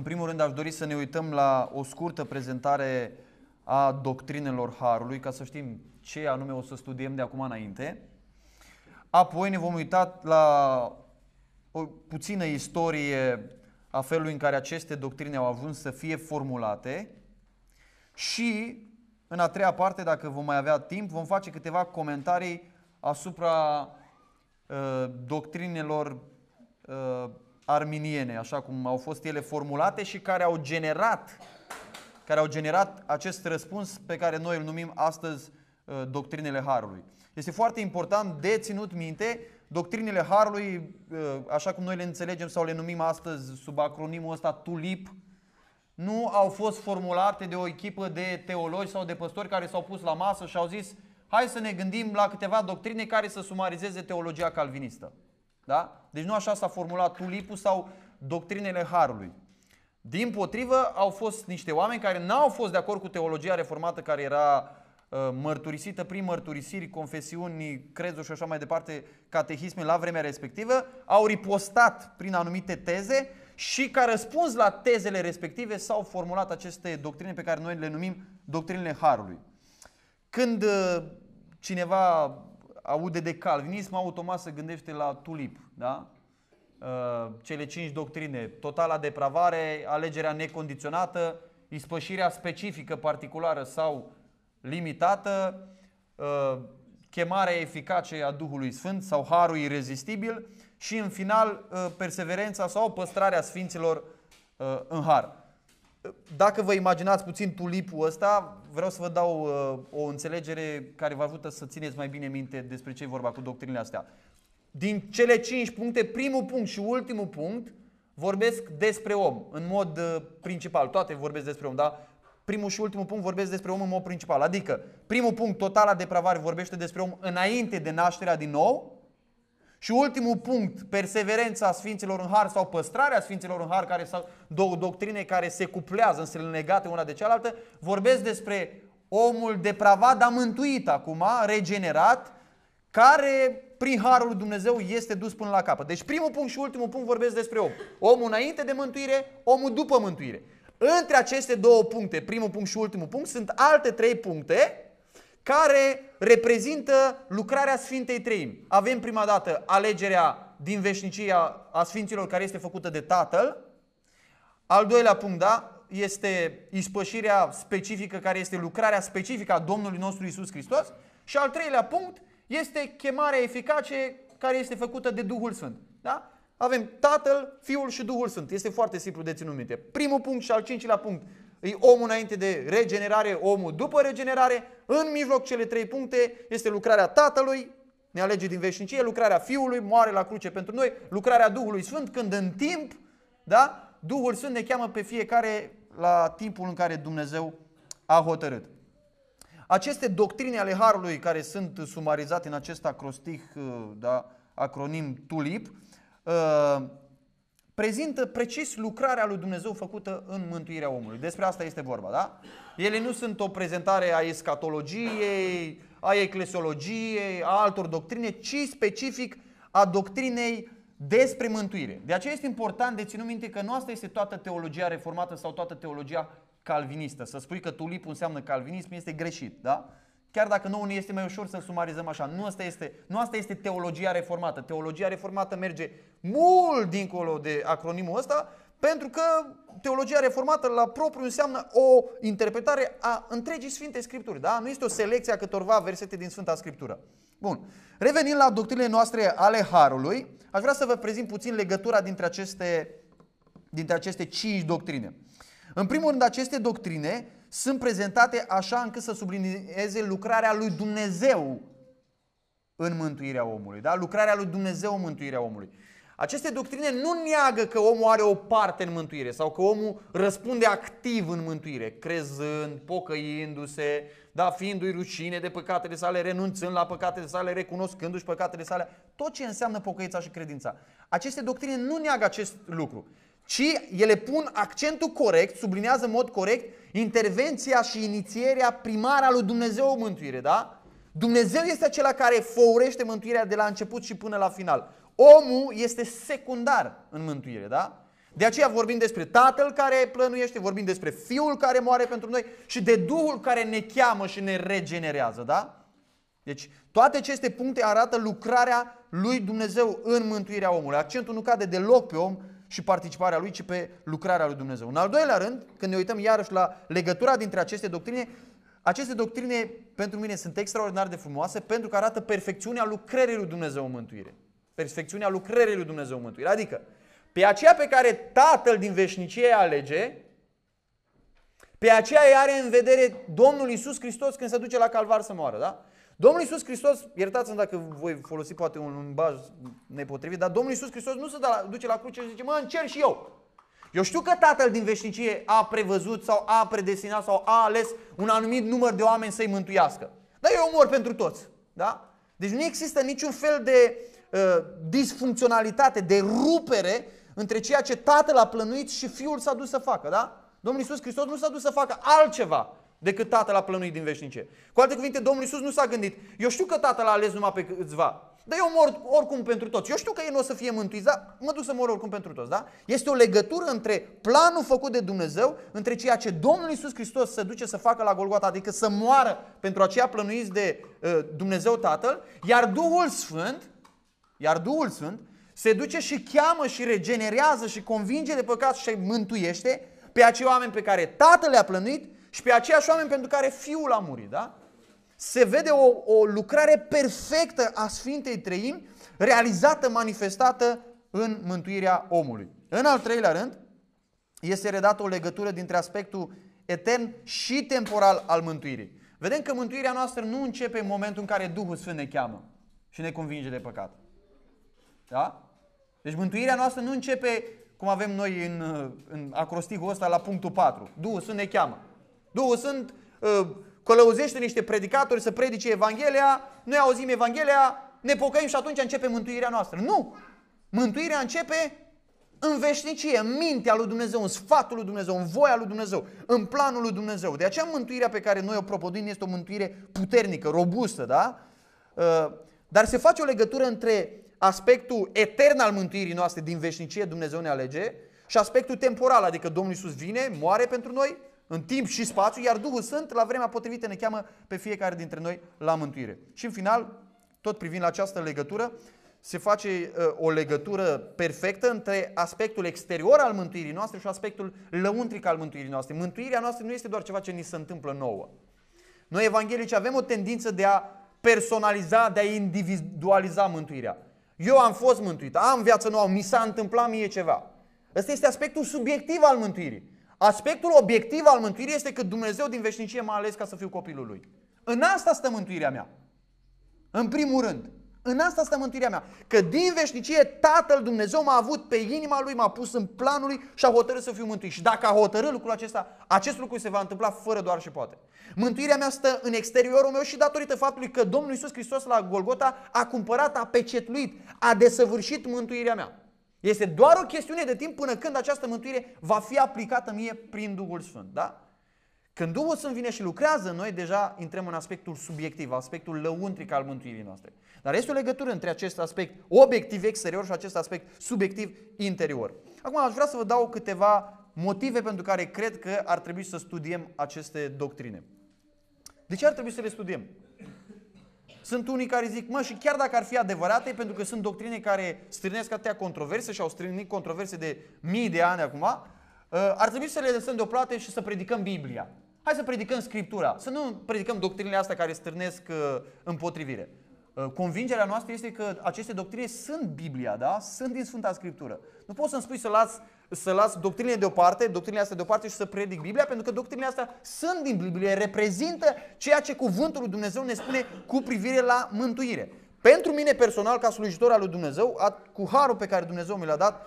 primul rând aș dori să ne uităm la o scurtă prezentare a doctrinelor Harului, ca să știm ce anume o să studiem de acum înainte. Apoi ne vom uita la o puțină istorie a felului în care aceste doctrine au ajuns să fie formulate și, în a treia parte, dacă vom mai avea timp, vom face câteva comentarii asupra doctrinelor arminiene, așa cum au fost ele formulate și care au generat acest răspuns pe care noi îl numim astăzi doctrinele Harului. Este foarte important de ținut minte, doctrinele Harului, așa cum noi le înțelegem sau le numim astăzi sub acronimul ăsta TULIP, nu au fost formulate de o echipă de teologi sau de păstori care s-au pus la masă și au zis: hai să ne gândim la câteva doctrine care să sumarizeze teologia calvinistă. Da? Deci nu așa s-a formulat TULIP-ul sau doctrinele Harului. Dimpotrivă, au fost niște oameni care n-au fost de acord cu teologia reformată care era mărturisită prin mărturisiri, confesiuni, crezuri și așa mai departe, catehisme la vremea respectivă, au ripostat prin anumite teze și ca răspuns la tezele respective s-au formulat aceste doctrine pe care noi le numim doctrinele Harului. Când cineva aude de calvinism, automat se gândește la TULIP, da? Cele 5 doctrine: totala depravare, alegerea necondiționată, ispășirea specifică, particulară sau limitată, chemarea eficace a Duhului Sfânt sau harul irezistibil și, în final, perseverența sau păstrarea sfinților în har. Dacă vă imaginați puțin tulipul ăsta, vreau să vă dau o înțelegere care vă ajută să țineți mai bine minte despre ce e vorba cu doctrinele astea. Din cele 5 puncte, primul punct și ultimul punct vorbesc despre om în mod principal. Toate vorbesc despre om, dar primul și ultimul punct vorbesc despre om în mod principal. Adică primul punct, totala depravare, vorbește despre om înainte de nașterea din nou. Și ultimul punct, perseverența sfinților în har sau păstrarea sfinților în har, care sunt două doctrine care se cuplează, însă legate una de cealaltă, vorbesc despre omul depravat, dar mântuit acum, regenerat, care prin harul lui Dumnezeu este dus până la capăt. Deci primul punct și ultimul punct vorbesc despre om. Omul înainte de mântuire, omul după mântuire. Între aceste două puncte, primul punct și ultimul punct, sunt alte 3 puncte care reprezintă lucrarea Sfintei Treimi. Avem prima dată alegerea din veșnicie a Sfinților, care este făcută de Tatăl. Al doilea punct, da, este ispășirea specifică, care este lucrarea specifică a Domnului nostru Iisus Hristos. Și al treilea punct este chemarea eficace, care este făcută de Duhul Sfânt. Da? Avem Tatăl, Fiul și Duhul Sfânt. Este foarte simplu de ținut minte. Primul punct și al 5-lea punct e omul înainte de regenerare, omul după regenerare. În mijloc, cele 3 puncte, este lucrarea Tatălui, ne alege din veșnicie, lucrarea Fiului, moare la cruce pentru noi, lucrarea Duhului Sfânt, când în timp, da, Duhul Sfânt ne cheamă pe fiecare la timpul în care Dumnezeu a hotărât. Aceste doctrine ale Harului, care sunt sumarizate în acest acrostih, da, acronim TULIP, prezintă precis lucrarea lui Dumnezeu făcută în mântuirea omului. Despre asta este vorba, da? Ele nu sunt o prezentare a escatologiei, a eclesiologiei, a altor doctrine, ci specific a doctrinei despre mântuire. De aceea este important de ținut minte că nu asta este toată teologia reformată sau toată teologia calvinistă. Să spui că tulipul înseamnă calvinism este greșit, da? Chiar dacă nouă ne este mai ușor să sumarizăm așa. Nu asta este teologia reformată. Teologia reformată merge mult dincolo de acronimul ăsta, pentru că teologia reformată la propriu înseamnă o interpretare a întregii Sfinte Scripturi. Da? Nu este o selecție a câtorva versete din Sfânta Scriptură. Bun. Revenind la doctrinele noastre ale Harului, aș vrea să vă prezint puțin legătura dintre aceste 5 doctrine. În primul rând, aceste doctrine sunt prezentate așa încât să sublinieze lucrarea lui Dumnezeu în mântuirea omului. Da? Lucrarea lui Dumnezeu în mântuirea omului. Aceste doctrine nu neagă că omul are o parte în mântuire sau că omul răspunde activ în mântuire, crezând, pocăindu-se, da, fiindu-i rușine de păcatele sale, renunțând la păcatele sale, recunoscându-și păcatele sale, tot ce înseamnă pocăința și credința. Aceste doctrine nu neagă acest lucru, ci ele pun accentul corect, sublinează în mod corect intervenția și inițierea primară a lui Dumnezeu în mântuire, da? Dumnezeu este acela care făurește mântuirea de la început și până la final. Omul este secundar în mântuire, da? De aceea vorbim despre Tatăl care plănuiește, vorbim despre Fiul care moare pentru noi și de Duhul care ne cheamă și ne regenerează, da? Deci toate aceste puncte arată lucrarea lui Dumnezeu în mântuirea omului. Accentul nu cade deloc pe om și participarea lui, ci pe lucrarea lui Dumnezeu. În al doilea rând, când ne uităm iarăși la legătura dintre aceste doctrine pentru mine sunt extraordinar de frumoase pentru că arată perfecțiunea lucrării lui Dumnezeu în mântuire. Perfecțiunea lucrării lui Dumnezeu în mântuire. Adică, pe aceea pe care Tatăl din veșnicie alege, pe aceea îi are în vedere Domnul Iisus Hristos când se duce la Calvar să moară, da? Domnul Iisus Hristos, iertați-mi dacă voi folosi poate un limbaj nepotrivit, dar Domnul Iisus Hristos nu se duce la cruce și zice, mă încerc și eu. Eu știu că Tatăl din veșnicie a prevăzut sau a predestinat sau a ales un anumit număr de oameni să-i mântuiască. Dar eu mor pentru toți, da? Deci nu există niciun fel de disfuncționalitate, de rupere între ceea ce Tatăl a plănuit și Fiul s-a dus să facă, da? Domnul Iisus Hristos nu s-a dus să facă altceva decât Tatăl a plănuit din veșnicie. Cu alte cuvinte, Domnul Iisus nu s-a gândit, eu știu că Tatăl a ales numai pe câțiva, dar eu mor oricum pentru toți. Eu știu că ei nu o să fie mântuiți, dar mă duc să mor oricum pentru toți, da? Este o legătură între planul făcut de Dumnezeu, între ceea ce Domnul Iisus Hristos se duce să facă la Golgota, adică să moară pentru aceia plănuiți de Dumnezeu Tatăl, iar Duhul Sfânt se duce și cheamă și regenerează și convinge de păcat și mântuiește pe acei oameni pe care Tatăl le-a plănuit și pe aceiași oameni pentru care Fiul a murit, da? Se vede o lucrare perfectă a Sfintei Treimi, realizată, manifestată în mântuirea omului. În al treilea rând, este redată o legătură dintre aspectul etern și temporal al mântuirii. Vedem că mântuirea noastră nu începe în momentul în care Duhul Sfânt ne cheamă și ne convinge de păcat. Da? Deci mântuirea noastră nu începe cum avem noi în acrosticul ăsta la punctul 4. Duhul Sfânt ne cheamă. Duhul Sfânt călăuzește niște predicatori să predice Evanghelia, noi auzim Evanghelia, ne pocăim și atunci începe mântuirea noastră. Nu! Mântuirea începe în veșnicie, în mintea lui Dumnezeu, în sfatul lui Dumnezeu, în voia lui Dumnezeu, în planul lui Dumnezeu. De aceea mântuirea pe care noi o propăduim este o mântuire puternică, robustă, da? Dar se face o legătură între aspectul etern al mântuirii noastre din veșnicie, Dumnezeu ne alege, și aspectul temporal, adică Domnul Iisus vine, moare pentru noi, în timp și spațiu, iar Duhul Sfânt, la vremea potrivită, ne cheamă pe fiecare dintre noi la mântuire. Și în final, tot privind la această legătură, se face o legătură perfectă între aspectul exterior al mântuirii noastre și aspectul lăuntric al mântuirii noastre. Mântuirea noastră nu este doar ceva ce ni se întâmplă nouă. Noi evanghelici avem o tendință de a personaliza, de a individualiza mântuirea. Eu am fost mântuit, am viață nouă, mi s-a întâmplat mie ceva. Ăsta este aspectul subiectiv al mântuirii. Aspectul obiectiv al mântuirii este că Dumnezeu din veșnicie m-a ales ca să fiu copilul Lui. În asta stă mântuirea mea. În primul rând. În asta stă mântuirea mea. Că din veșnicie Tatăl Dumnezeu m-a avut pe inima Lui, m-a pus în planul Lui și a hotărât să fiu mântuit. Și dacă a hotărât lucrul acesta, acest lucru se va întâmpla fără doar și poate. Mântuirea mea stă în exteriorul meu și datorită faptului că Domnul Iisus Hristos la Golgota a cumpărat, a pecetluit, a desăvârșit mântuirea mea. Este doar o chestiune de timp până când această mântuire va fi aplicată mie prin Duhul Sfânt. Da? Când Duhul Sfânt vine și lucrează, noi deja intrăm în aspectul subiectiv, aspectul lăuntric al mântuirii noastre. Dar este o legătură între acest aspect obiectiv exterior și acest aspect subiectiv interior. Acum aș vrea să vă dau câteva motive pentru care cred că ar trebui să studiem aceste doctrine. De ce ar trebui să le studiem? Sunt unii care zic, mă, și chiar dacă ar fi adevărate, pentru că sunt doctrine care strânesc atâtea controverse și au strânit controverse de mii de ani acum, ar trebui să le lăsăm deoparte și să predicăm Biblia. Hai să predicăm Scriptura, să nu predicăm doctrinele astea care strânesc împotrivire. Convingerea noastră este că aceste doctrine sunt Biblia, da? Sunt din Sfânta Scriptură. Nu poți să-mi spui să las doctrinele astea deoparte și să predic Biblia, pentru că doctrinele astea sunt din Biblie, reprezintă ceea ce cuvântul lui Dumnezeu ne spune cu privire la mântuire. Pentru mine personal, ca slujitor al lui Dumnezeu, cu harul pe care Dumnezeu mi l-a dat,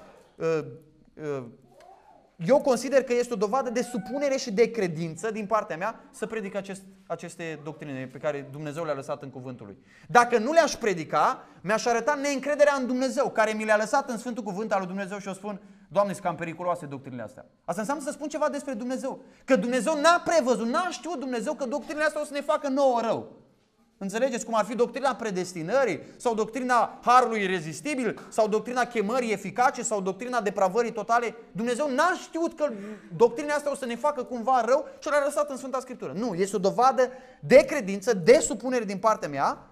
eu consider că este o dovadă de supunere și de credință din partea mea să predic aceste doctrine pe care Dumnezeu le-a lăsat în cuvântul Lui. Dacă nu le-aș predica, mi-aș arăta neîncrederea în Dumnezeu, care mi le-a lăsat în Sfântul Cuvânt al lui Dumnezeu și eu spun, Doamne, sunt cam periculoase doctrinele astea. Asta înseamnă să spun ceva despre Dumnezeu. Că Dumnezeu n-a prevăzut, n-a știut Dumnezeu că doctrinele astea o să ne facă nouă rău. Înțelegeți? Cum ar fi doctrina predestinării sau doctrina harului irezistibil sau doctrina chemării eficace sau doctrina depravării totale. Dumnezeu n-a știut că doctrina asta o să ne facă cumva rău și l-a lăsat în Sfânta Scriptură. Nu, este o dovadă de credință, de supunere din partea mea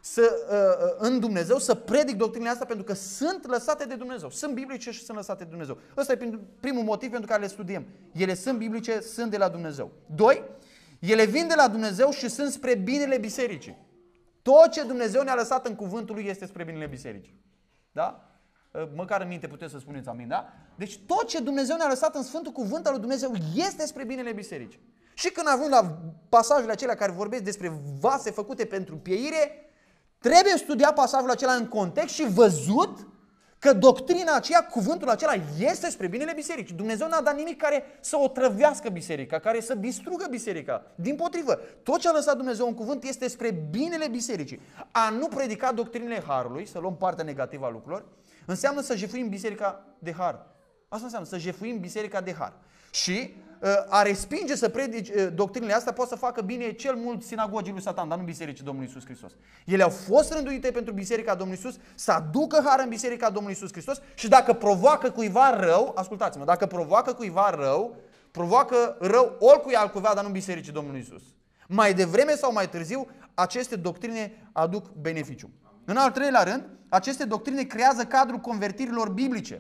în Dumnezeu să predic doctrinele astea pentru că sunt lăsate de Dumnezeu. Sunt biblice și sunt lăsate de Dumnezeu. Ăsta e primul motiv pentru care le studiem. Ele sunt biblice, sunt de la Dumnezeu. 2. Ele vin de la Dumnezeu și sunt spre binele bisericii. Tot ce Dumnezeu ne-a lăsat în cuvântul Lui este spre binele bisericii. Da? Măcar în minte puteți să spuneți amin, da? Deci tot ce Dumnezeu ne-a lăsat în Sfântul Cuvânt al lui Dumnezeu este spre binele bisericii. Și când avem la pasajele acelea care vorbesc despre vase făcute pentru pieire, trebuie studiat pasajul acela în context și văzut că doctrina aceea, cuvântul acela este spre binele bisericii. Dumnezeu n-a dat nimic care să otrăvească biserica, care să distrugă biserica. Dimpotrivă, tot ce a lăsat Dumnezeu în cuvânt este spre binele bisericii. A nu predica doctrinele harului, să luăm partea negativă a lucrurilor, înseamnă să jefuim biserica de har. Asta înseamnă să jefuim biserica de har. Și a respinge să predici doctrinele astea poate să facă bine cel mult sinagogii lui Satan, dar nu bisericii Domnului Iisus Hristos. Ele au fost rânduite pentru biserica Domnului Iisus, să aducă har în biserica Domnului Iisus Hristos și dacă provoacă cuiva rău, ascultați-mă, dacă provoacă cuiva rău, provoacă rău oricui altcuiva, dar nu bisericii Domnului Iisus. Mai devreme sau mai târziu, aceste doctrine aduc beneficiu. În al treilea rând, aceste doctrine creează cadrul convertirilor biblice.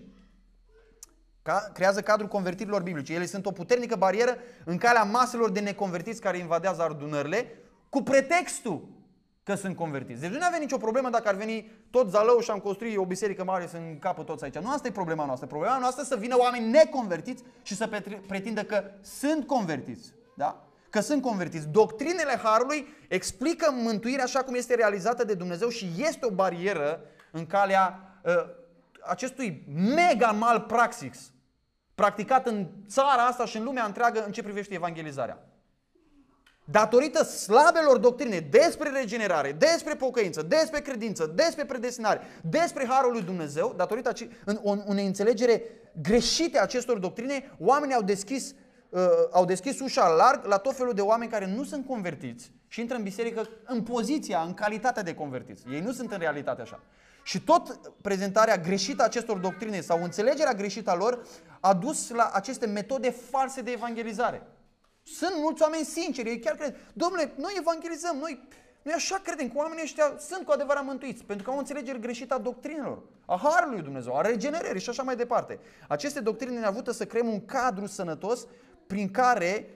Creează cadrul convertirilor biblice. Ele sunt o puternică barieră în calea maselor de neconvertiți care invadează adunările cu pretextul că sunt convertiți. Deci nu avea nicio problemă dacă ar veni tot Zalău și am construit o biserică mare să încapă toți aici. Nu asta e problema noastră. Problema noastră e să vină oameni neconvertiți și să pretindă că sunt convertiți. Da? Că sunt convertiți. Doctrinele harului explică mântuirea așa cum este realizată de Dumnezeu și este o barieră în calea acestui mega malpraxis practicat în țara asta și în lumea întreagă în ce privește evangelizarea. Datorită slabelor doctrine despre regenerare, despre pocăință, despre credință, despre predestinare, despre harul lui Dumnezeu, datorită unei înțelegere greșite a acestor doctrine, oamenii au deschis ușa larg la tot felul de oameni care nu sunt convertiți și intră în biserică în poziția, în calitatea de convertiți. Ei nu sunt în realitate așa. Și tot prezentarea greșită a acestor doctrine sau înțelegerea greșită a lor a dus la aceste metode false de evangelizare. Sunt mulți oameni sinceri, ei chiar cred, domnule, noi evangelizăm, noi așa credem că oamenii ăștia sunt cu adevărat mântuiți, pentru că au o înțelegere greșită a doctrinelor, a harului lui Dumnezeu, a regenerării și așa mai departe. Aceste doctrine ne ajută să creăm un cadru sănătos prin care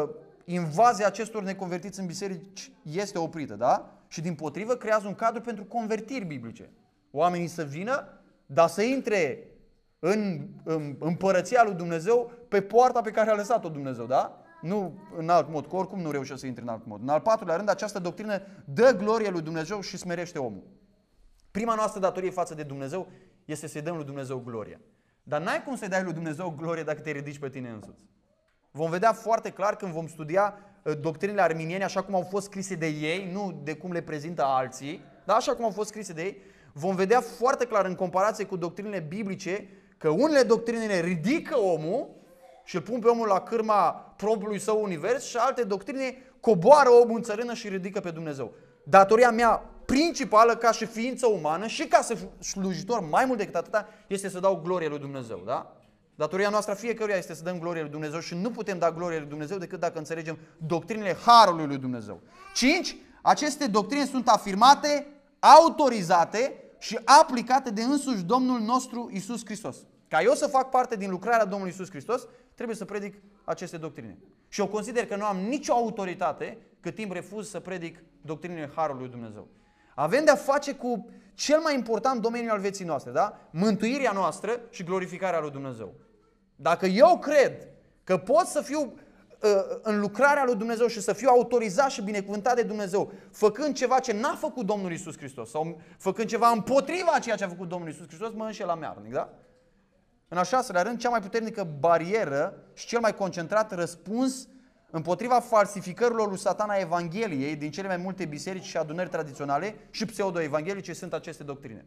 invazia acestor neconvertiți în biserici este oprită, da? Și dimpotrivă creează un cadru pentru convertiri biblice. Oamenii să vină, dar să intre în împărăția lui Dumnezeu pe poarta pe care a lăsat-o Dumnezeu, da? Nu în alt mod, că oricum nu reușește să intre în alt mod. În al patrulea rând, această doctrină dă glorie lui Dumnezeu și smerește omul. Prima noastră datorie față de Dumnezeu este să-i dăm lui Dumnezeu glorie. Dar n-ai cum să-i dai lui Dumnezeu glorie dacă te ridici pe tine însuți. Vom vedea foarte clar când vom studia doctrinele arminiene așa cum au fost scrise de ei, nu de cum le prezintă alții, dar așa cum au fost scrise de ei, vom vedea foarte clar în comparație cu doctrinele biblice că unele doctrine ridică omul și îl pun pe omul la cârma propriului său univers și alte doctrine coboară omul în țărână și ridică pe Dumnezeu. Datoria mea principală ca și ființă umană și ca slujitor, mai mult decât atâta, este să dau glorie lui Dumnezeu. Da? Datoria noastră fiecăruia este să dăm glorie lui Dumnezeu și nu putem da glorie lui Dumnezeu decât dacă înțelegem doctrinele harului lui Dumnezeu. 5. Aceste doctrine sunt afirmate, autorizate și aplicate de însuși Domnul nostru Iisus Hristos. Ca eu să fac parte din lucrarea Domnului Iisus Hristos, trebuie să predic aceste doctrine. Și eu consider că nu am nicio autoritate cât timp refuz să predic doctrinele harului lui Dumnezeu. Avem de-a face cu cel mai important domeniu al vieții noastre, da? Mântuirea noastră și glorificarea lui Dumnezeu. Dacă eu cred că pot să fiu în lucrarea lui Dumnezeu și să fiu autorizat și binecuvântat de Dumnezeu, făcând ceva ce n-a făcut Domnul Iisus Hristos sau făcând ceva împotriva a ceea ce a făcut Domnul Iisus Hristos, mă înșel amearnic, da? În al șaselea rând, cea mai puternică barieră și cel mai concentrat răspuns împotriva falsificărilor lui Satan a Evangheliei din cele mai multe biserici și adunări tradiționale și pseudo-evanghelice sunt aceste doctrine.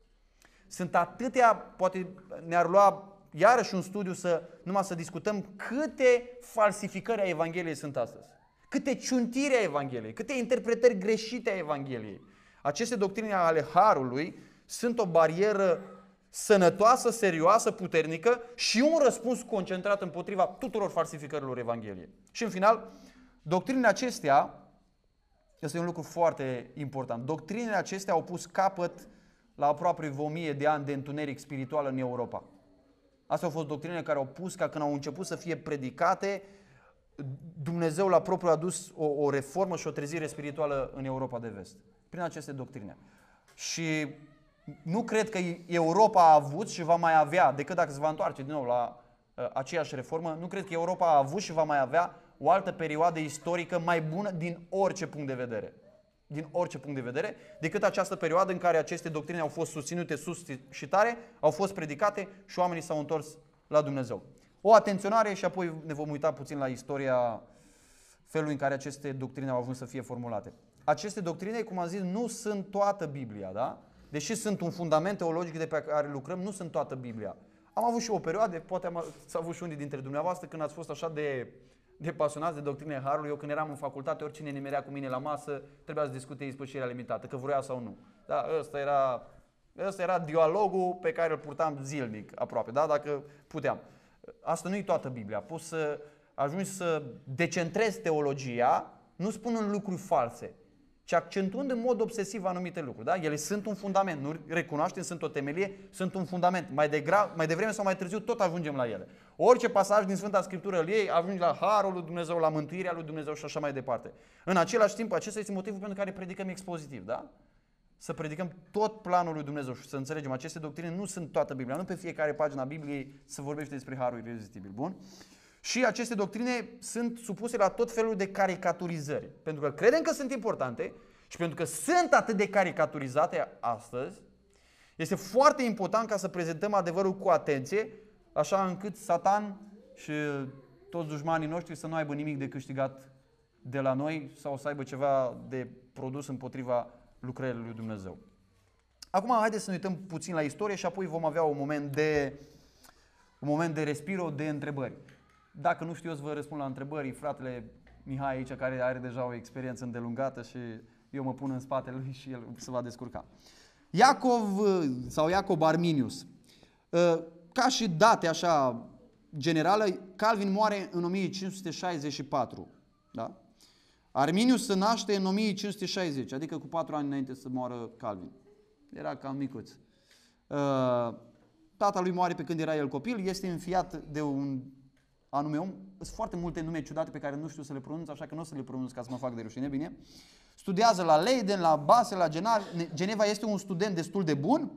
Sunt atâtea, poate ne-ar lua iarăși un studiu numai să discutăm câte falsificări a Evangheliei sunt astăzi. câte ciuntiri a Evangheliei, câte interpretări greșite a Evangheliei. Aceste doctrine ale Harului sunt o barieră sănătoasă, serioasă, puternică și un răspuns concentrat împotriva tuturor falsificărilor Evangheliei. Și în final, doctrinele acestea, este un lucru foarte important, doctrinele acestea au pus capăt la aproape 1000 de ani de întuneric spiritual în Europa. Astea au fost doctrinele care au pus ca când au început să fie predicate, Dumnezeu la propriu a dus o reformă și o trezire spirituală în Europa de Vest. Prin aceste doctrine. Și nu cred că Europa a avut și va mai avea, decât dacă se va întoarce din nou la aceeași reformă, nu cred că Europa a avut și va mai avea o altă perioadă istorică mai bună din orice punct de vedere. Din orice punct de vedere, decât această perioadă în care aceste doctrine au fost susținute sus și tare, au fost predicate și oamenii s-au întors la Dumnezeu. O atenționare și apoi ne vom uita puțin la istoria felului în care aceste doctrine au avut să fie formulate. Aceste doctrine, cum am zis, nu sunt toată Biblia, da? Deși sunt un fundament teologic de pe care lucrăm, nu sunt toată Biblia. Am avut și o perioadă, poate s-a avut și unii dintre dumneavoastră, când ați fost așa de pasionați de doctrine Harului. Eu când eram în facultate, oricine nimerea cu mine la masă, trebuia să discute ispășirea limitată, că vroia sau nu. Da, ăsta era dialogul pe care îl purtam zilnic, aproape, da? Dacă puteam. Asta nu e toată Biblia. Poți să ajungi să decentrezi teologia, nu spunând lucruri false, ci accentuând în mod obsesiv anumite lucruri. Da? Ele sunt un fundament, nu recunoaștem, sunt o temelie, sunt un fundament. Mai devreme sau mai târziu tot ajungem la ele. Orice pasaj din Sfânta Scriptură îl iei, ajungi la Harul lui Dumnezeu, la mântuirea lui Dumnezeu și așa mai departe. În același timp, acesta este motivul pentru care predicăm expozitiv. Da? Să predicăm tot planul lui Dumnezeu și să înțelegem. Aceste doctrine nu sunt toată Biblia. Nu pe fiecare pagină a Bibliei se vorbește despre Harul irezistibil. Bun? Și aceste doctrine sunt supuse la tot felul de caricaturizări. Pentru că credem că sunt importante și pentru că sunt atât de caricaturizate astăzi, este foarte important ca să prezentăm adevărul cu atenție, așa încât Satan și toți dușmanii noștri să nu aibă nimic de câștigat de la noi sau să aibă ceva de produs împotriva lucrării lui Dumnezeu. Acum haideți să ne uităm puțin la istorie și apoi vom avea un moment de respiro, de întrebări. Dacă nu știu eu să vă răspund la întrebări, fratele Mihai aici, care are deja o experiență îndelungată și eu mă pun în spatele lui și el se va descurca. Iacob Arminius. Ca și date așa generală, Calvin moare în 1564. Da? Arminius se naște în 1560, adică cu 4 ani înainte să moară Calvin. Era cam micuț. Tata lui moare pe când era el copil, este înfiat de un anume om. Sunt foarte multe nume ciudate pe care nu știu să le pronunț, așa că nu o să le pronunț ca să mă fac de rușine, bine? Studiază la Leiden, la Basel, la Geneva, este un student destul de bun.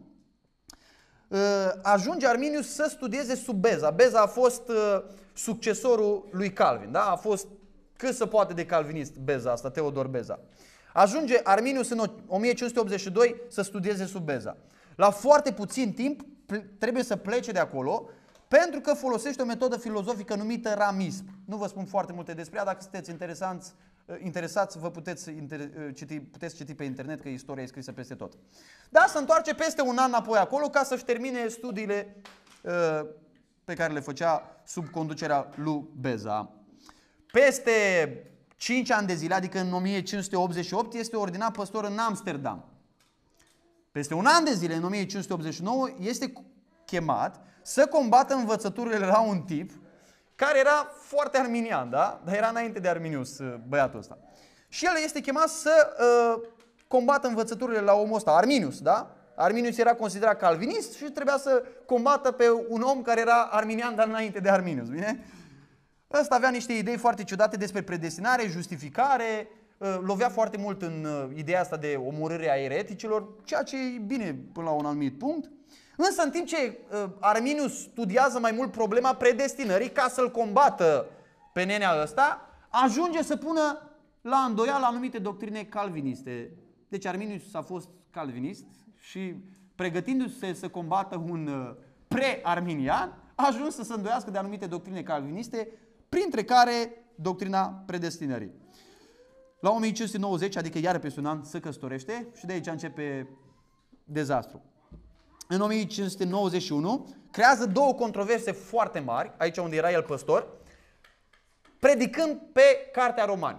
Ajunge Arminius să studieze sub Beza. Beza a fost succesorul lui Calvin, da? A fost cât se poate de calvinist Beza asta, Teodor Beza. Ajunge Arminius în 1582 să studieze sub Beza. La foarte puțin timp trebuie să plece de acolo pentru că folosește o metodă filozofică numită ramism. Nu vă spun foarte multe despre ea, dacă sunteți interesați vă puteți citi pe internet, că istoria e scrisă peste tot. Dar se întoarce peste un an înapoi acolo ca să-și termine studiile pe care le făcea sub conducerea lui Beza. Peste 5 ani de zile, adică în 1588, este ordinat păstor în Amsterdam. Peste un an de zile, în 1589, este chemat să combată învățăturile la un tip care era foarte arminian, da? Dar era înainte de Arminius, băiatul ăsta. Și el este chemat să combată învățăturile la omul ăsta, Arminius, da? Arminius era considerat calvinist și trebuia să combată pe un om care era arminian, dar înainte de Arminius, bine? Ăsta avea niște idei foarte ciudate despre predestinare, justificare, lovea foarte mult în ideea asta de omorâre a ereticilor, ceea ce e bine până la un anumit punct. Însă în timp ce Arminius studiază mai mult problema predestinării ca să-l combată pe nenea ăsta, ajunge să pună la îndoială anumite doctrine calviniste. Deci Arminius a fost calvinist și pregătindu-se să combată un pre-arminian, a ajuns să se îndoiască de anumite doctrine calviniste, printre care doctrina predestinării. La 1590, adică iară peste un an, se căsătorește și de aici începe dezastru. În 1591 creează două controverse foarte mari, aici unde era el păstor, predicând pe Cartea Romani.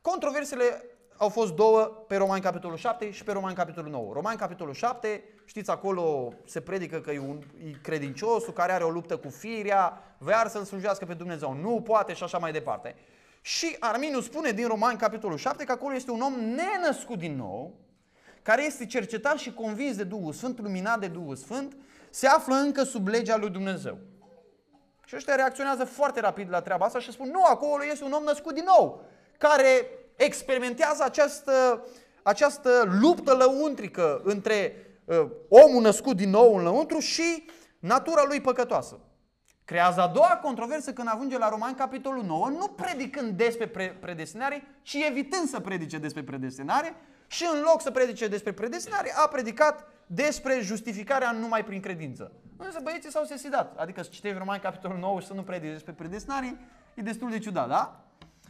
Controversele au fost două, pe Romani capitolul 7 și pe Romani capitolul 9. Romani capitolul 7, știți, acolo se predică că e credinciosul care are o luptă cu firea, vrea să-L slujească pe Dumnezeu, nu poate și așa mai departe. Și Arminiu spune din Romani capitolul 7 că acolo este un om nenăscut din nou, care este cercetat și convins de Duhul Sfânt, luminat de Duhul Sfânt, se află încă sub legea lui Dumnezeu. Și ăștia reacționează foarte rapid la treaba asta și spun, nu, acolo este un om născut din nou, care experimentează această luptă lăuntrică între omul născut din nou în lăuntru și natura lui păcătoasă. Creează a doua controversă când ajunge la Romani capitolul 9, nu predicând despre predestinare, ci evitând să predice despre predestinare și în loc să predice despre predestinare, a predicat despre justificarea numai prin credință. Însă băieții s-au sesidat, adică să citești Romani capitolul 9 și să nu predici despre predestinare, e destul de ciudat, da?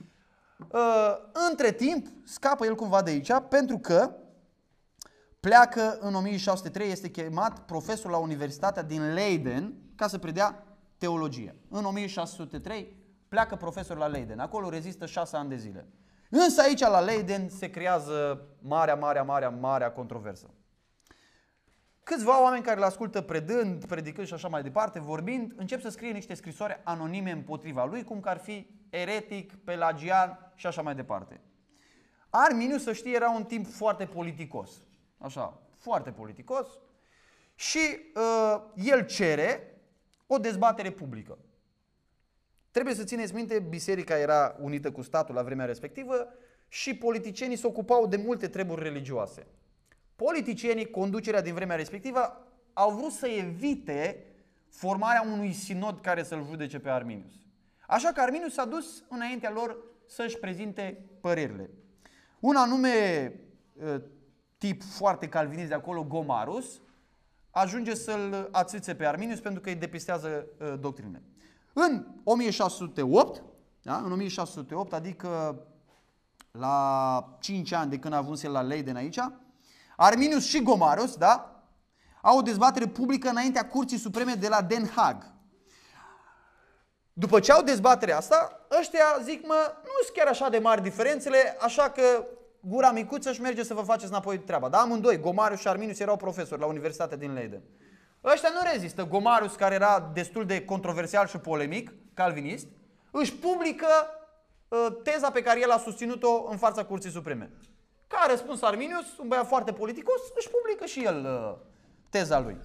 Între timp, scapă el cumva de aici, pentru că pleacă în 1603, este chemat profesor la Universitatea din Leiden ca să predea teologie. În 1603 pleacă profesor la Leiden, acolo rezistă 6 ani de zile. Însă aici la Leiden se creează marea controversă. Câțiva oameni care îl ascultă predând, predicând și așa mai departe, vorbind, încep să scrie niște scrisoare anonime împotriva lui, cum că ar fi eretic, pelagian și așa mai departe. Arminiu, să știe, era un timp foarte politicos. Așa, foarte politicos. Și el cere o dezbatere publică. Trebuie să țineți minte, biserica era unită cu statul la vremea respectivă și politicienii se ocupau de multe treburi religioase. Politicienii, conducerea din vremea respectivă, au vrut să evite formarea unui sinod care să-l judece pe Arminius. Așa că Arminius s-a dus înaintea lor să-și prezinte părerile. Un anume tip foarte calvinist de acolo, Gomarus, ajunge să-l ațâțe pe Arminius pentru că îi depistează doctrinele. În 1608, da? În 1608, adică la 5 ani de când a ajuns el la Leiden aici, Arminius și Gomarus, da, au o dezbatere publică înaintea Curții Supreme de la Den Haag. După ce au dezbaterea asta, ăștia zic, mă, nu sunt chiar așa de mari diferențele, așa că gura micuță și merge să vă faceți înapoi treaba. Da, amândoi, Gomarus și Arminius, erau profesori la Universitatea din Leiden. Ăștia nu rezistă. Gomarus, care era destul de controversial și polemic, calvinist, își publică teza pe care el a susținut-o în fața Curții Supreme. Ca a răspuns Arminius, un băiat foarte politicos, își publică și el teza lui.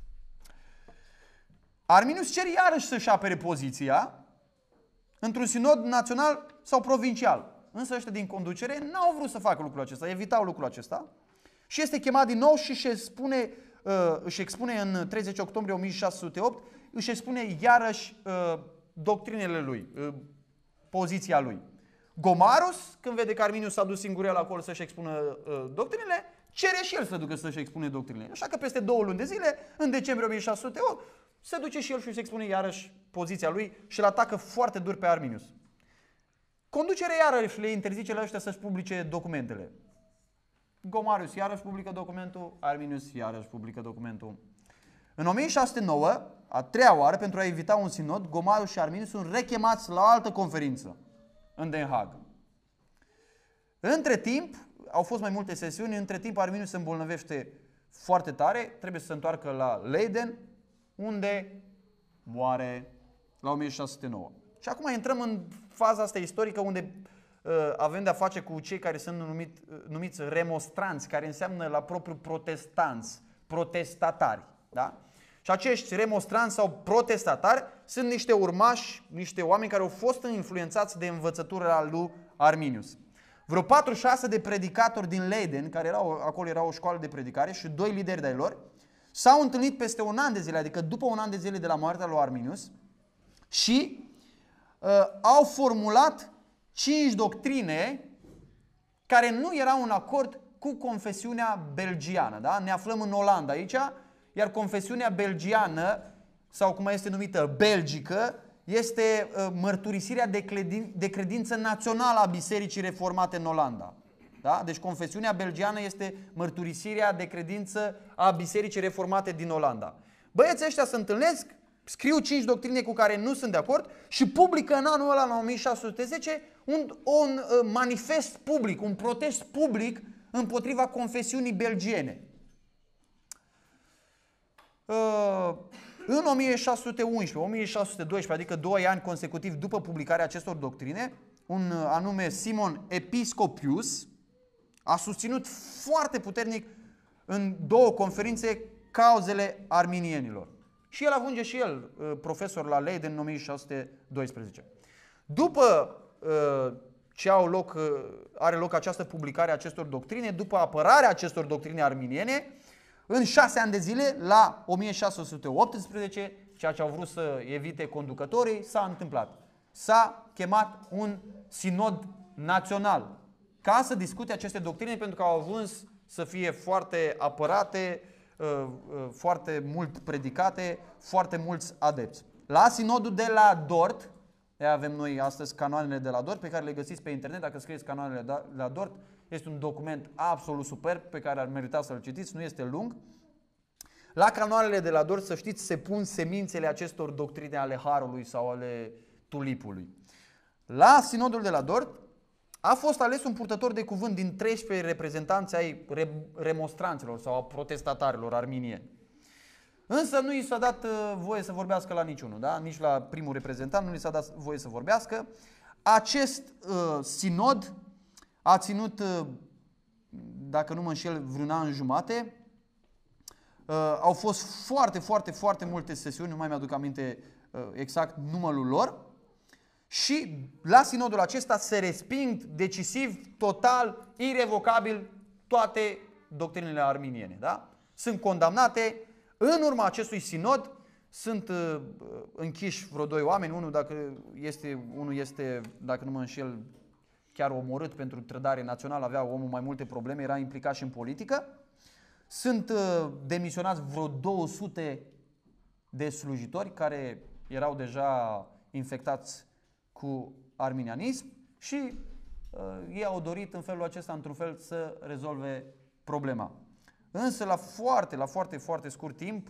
Arminius cere iarăși să-și apere poziția într-un sinod național sau provincial. Însă ăștia din conducere n-au vrut să facă lucrul acesta, evitau lucrul acesta și este chemat din nou și își expune în 30 octombrie 1608, își expune iarăși doctrinele lui, poziția lui. Gomarus, când vede că Arminius s-a dus singur el acolo să-și expună doctrinele, cere și el să ducă să-și expune doctrinele. Așa că peste 2 luni de zile, în decembrie 1608, se duce și el și își expune iarăși poziția lui și îl atacă foarte dur pe Arminius. Conducerea iarăși le interzice la ăștia să-și publice documentele. Gomarius iarăși publică documentul, Arminius iarăși publică documentul. În 1609, a 3-a oară, pentru a evita un sinod, Gomarius și Arminius sunt rechemați la o altă conferință în Den Haag. Între timp, au fost mai multe sesiuni, între timp Arminius se îmbolnăvește foarte tare, trebuie să se întoarcă la Leiden, unde moare la 1609. Și acum intrăm în faza asta istorică unde avem de-a face cu cei care sunt numiți remonstranți, care înseamnă la propriu protestanți, protestatari. Da? Și acești remonstranți sau protestatari sunt niște urmași, niște oameni care au fost influențați de învățătura lui Arminius. Vreo 46 de predicatori din Leiden, care acolo era o școală de predicare, și 2 lideri de-ai lor, s-au întâlnit peste 1 an de zile, adică după 1 an de zile de la moartea lui Arminius, și au formulat 5 doctrine care nu erau în acord cu confesiunea belgiană. Da? Ne aflăm în Olanda aici, iar confesiunea belgiană, sau cum este numită belgică, este mărturisirea de credință națională a Bisericii Reformate în Olanda. Da? Deci confesiunea belgiană este mărturisirea de credință a Bisericii Reformate din Olanda. Băieții ăștia se întâlnesc, scriu 5 doctrine cu care nu sunt de acord și publică în anul ăla, în 1610, un manifest public, un protest public împotriva confesiunii belgiene. În 1611-1612, adică 2 ani consecutiv după publicarea acestor doctrine, un anume Simon Episcopius a susținut foarte puternic în 2 conferințe cauzele arminienilor. Și el ajunge și el profesor la Leiden în 1612. După ce are loc această publicare a acestor doctrine, după apărarea acestor doctrine arminiene, în 6 ani de zile, la 1618, ceea ce au vrut să evite conducătorii, s-a întâmplat. S-a chemat un sinod național ca să discute aceste doctrine, pentru că au ajuns să fie foarte apărate, foarte mult predicate, foarte mulți adepți. La sinodul de la Dort, avem noi astăzi canoanele de la Dort, pe care le găsiți pe internet. Dacă scrieți canoanele de la Dort, este un document absolut superb pe care ar merita să-l citiți, nu este lung. La canoanele de la Dort, să știți, se pun semințele acestor doctrine ale Harului sau ale tulipului. La sinodul de la Dort a fost ales un purtător de cuvânt din 13 reprezentanți ai remonstranților sau a protestatarilor arminieni. Însă nu i s-a dat voie să vorbească la niciunul, da? Nici la primul reprezentant nu i s-a dat voie să vorbească. Acest sinod a ținut, dacă nu mă înșel, vreun an jumate. Au fost foarte multe sesiuni, nu mai mi-aduc aminte exact numărul lor. Și la sinodul acesta se resping decisiv, total, irevocabil toate doctrinele arminiene. Da? Sunt condamnate. În urma acestui sinod sunt închiși vreo 2 oameni. Unul este, dacă nu mă înșel, chiar omorât pentru trădare națională. Avea omul mai multe probleme, era implicat și în politică. Sunt demisionați vreo 200 de slujitori care erau deja infectați cu arminianism și ei au dorit în felul acesta, într-un fel, să rezolve problema. Însă la foarte scurt timp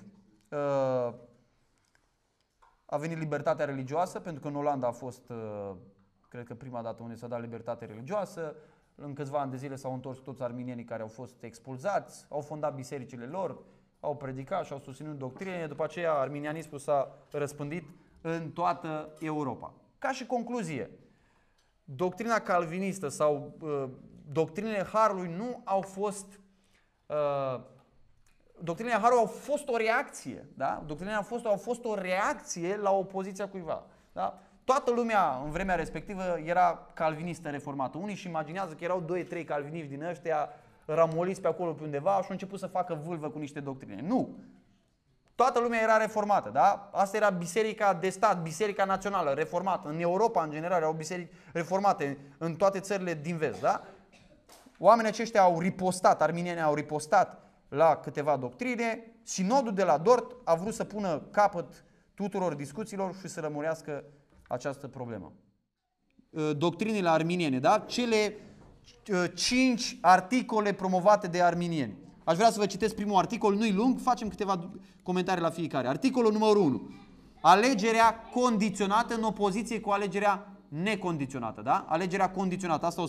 a venit libertatea religioasă, pentru că în Olanda a fost, cred că prima dată unde s-a dat libertate religioasă. În câțiva ani de zile s-au întors toți arminienii care au fost expulzați, au fondat bisericile lor, au predicat și au susținut doctrine. După aceea arminianismul s-a răspândit în toată Europa. Ca și concluzie, doctrina calvinistă sau doctrinele Harului nu au fost doctrinele Harului au fost o reacție, da? Doctrinele au fost o reacție la opoziția cuiva, da? Toată lumea în vremea respectivă era calvinistă reformată. Unii își imaginează că erau 2-3 calviniști din ăștia ramoliți pe acolo pe undeva și au început să facă vâlvă cu niște doctrine. Nu! Toată lumea era reformată, da? Asta era biserica de stat, biserica națională, reformată. În Europa, în general, erau biserici reformate în toate țările din vest, da? Oamenii aceștia au ripostat, arminienii au ripostat la câteva doctrine. Sinodul de la Dort a vrut să pună capăt tuturor discuțiilor și să rămurească această problemă. Doctrinele arminiene, da? Cele 5 articole promovate de arminieni. Aș vrea să vă citesc primul articol, nu-i lung, facem câteva comentarii la fiecare. Articolul numărul 1. Alegerea condiționată în opoziție cu alegerea necondiționată, da? Alegerea condiționată, asta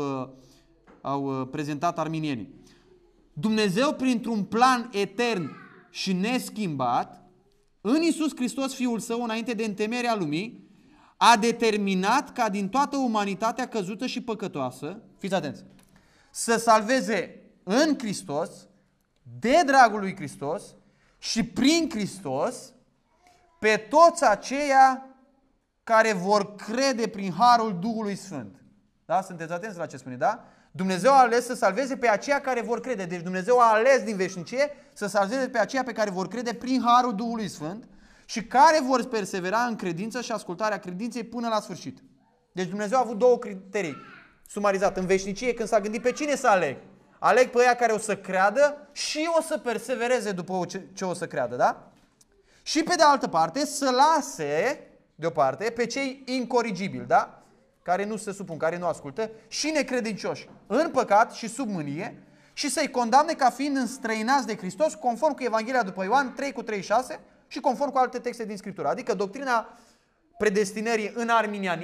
au prezentat arminienii. Dumnezeu, printr-un plan etern și neschimbat, în Iisus Hristos, Fiul Său, înainte de întemeierea lumii, a determinat ca din toată umanitatea căzută și păcătoasă, fiți atenți, să salveze în Hristos, de dragul lui Hristos și prin Hristos, pe toți aceia care vor crede prin harul Duhului Sfânt. Da? Sunteți atenți la ce spune, da? Dumnezeu a ales să salveze pe aceia care vor crede. Deci Dumnezeu a ales din veșnicie să salveze pe aceia pe care vor crede prin harul Duhului Sfânt și care vor persevera în credință și ascultarea credinței până la sfârșit. Deci Dumnezeu a avut 2 criterii. Sumarizat, în veșnicie, când s-a gândit pe cine să aleg. Aleg pe aia care o să creadă și o să persevereze după ce o să creadă, da? Și pe de altă parte să lase deoparte pe cei incorigibili, da? Care nu se supun, care nu ascultă, și necredincioși în păcat și sub mânie, și să-i condamne ca fiind înstrăinați de Hristos, conform cu Evanghelia după Ioan 3:36 și conform cu alte texte din Scriptură. Adică doctrina predestinării în arminianism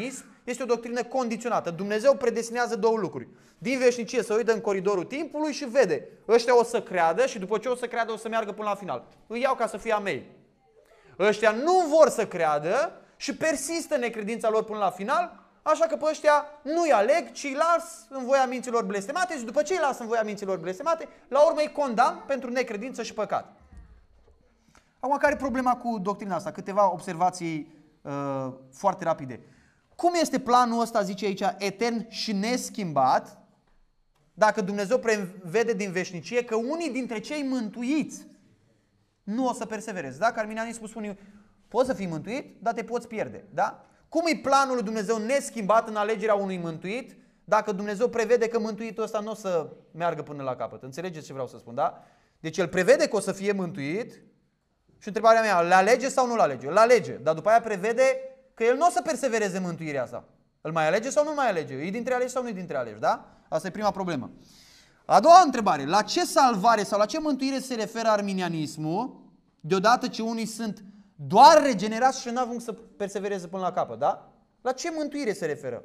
este o doctrină condiționată. Dumnezeu predestinează două lucruri. Din veșnicie se uită în coridorul timpului și vede, ăștia o să creadă și după ce o să creadă o să meargă până la final. Îi iau ca să fie a mei. Ăștia nu vor să creadă și persistă în necredința lor până la final, așa că pe ăștia nu-i aleg, ci îi las în voia minților blestemate și după ce îi las în voia minților blestemate, la urmă îi condamn pentru necredință și păcat. Acum, care e problema cu doctrina asta? Câteva observații foarte rapide. Cum este planul ăsta, zice aici, etern și neschimbat, dacă Dumnezeu prevede din veșnicie că unii dintre cei mântuiți nu o să persevereze? Dacă arminianismul spune, poți să fii mântuit, dar te poți pierde. Da? Cum e planul lui Dumnezeu neschimbat în alegerea unui mântuit, dacă Dumnezeu prevede că mântuitul ăsta nu o să meargă până la capăt? Înțelegeți ce vreau să spun, da? Deci El prevede că o să fie mântuit și întrebarea mea, le alege sau nu le alege? Îl alege, dar după aia prevede că El nu o să persevereze mântuirea asta. Îl mai alege sau nu mai alege? E dintre aleși sau nu e dintre aleși, da? Asta e prima problemă. A doua întrebare, la ce salvare sau la ce mântuire se referă arminianismul deodată ce unii sunt doar regenerați și nu ajung să persevereze până la capăt, da? La ce mântuire se referă?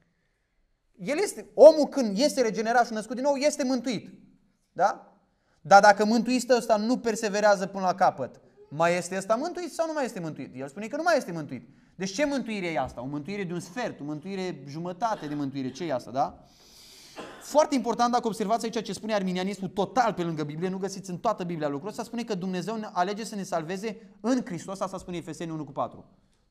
Omul când este regenerat și născut din nou, este mântuit, da? Dar dacă mântuitul ăsta nu perseverează până la capăt, mai este ăsta mântuit sau nu mai este mântuit? El spune că nu mai este mântuit. Deci ce mântuire e asta? O mântuire de un sfert, o mântuire jumătate de mântuire. Ce e asta, da? Foarte important, dacă observați aici ce spune arminianismul total pe lângă Biblie, nu găsiți în toată Biblia lucrul ăsta, spune că Dumnezeu alege să ne salveze în Hristos, asta spune Efeseni 1:4.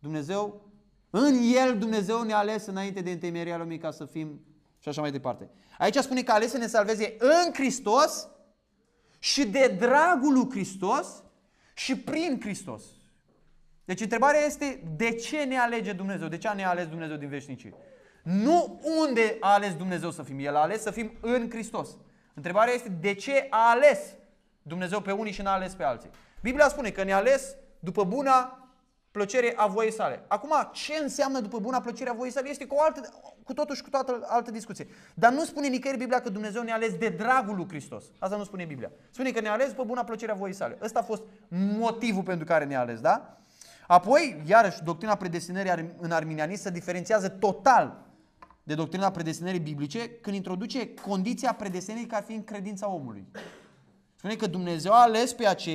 În El Dumnezeu ne-a ales înainte de întemeierea lumii ca să fim și așa mai departe. Aici spune că a ales să ne salveze în Hristos și de dragul lui Hristos și prin Hristos. Deci întrebarea este, de ce ne alege Dumnezeu? De ce ne-a ales Dumnezeu din veșnicie? Nu unde a ales Dumnezeu să fim. El a ales să fim în Hristos. Întrebarea este, de ce a ales Dumnezeu pe unii și n-a ales pe alții? Biblia spune că ne-a ales după buna plăcere a voiei sale. Acum, ce înseamnă după buna plăcere a voiei sale? Este cu totul și cu toată altă discuție. Dar nu spune nicăieri Biblia că Dumnezeu ne-a ales de dragul lui Hristos. Asta nu spune Biblia. Spune că ne-a ales după buna plăcere a voiei sale. Ăsta a fost motivul pentru care ne-a ales, da? Apoi, iarăși, doctrina predestinării în arminianism se diferențiază total de doctrina predestinării biblice când introduce condiția predestinării ca fiind credința omului. Spune că Dumnezeu a ales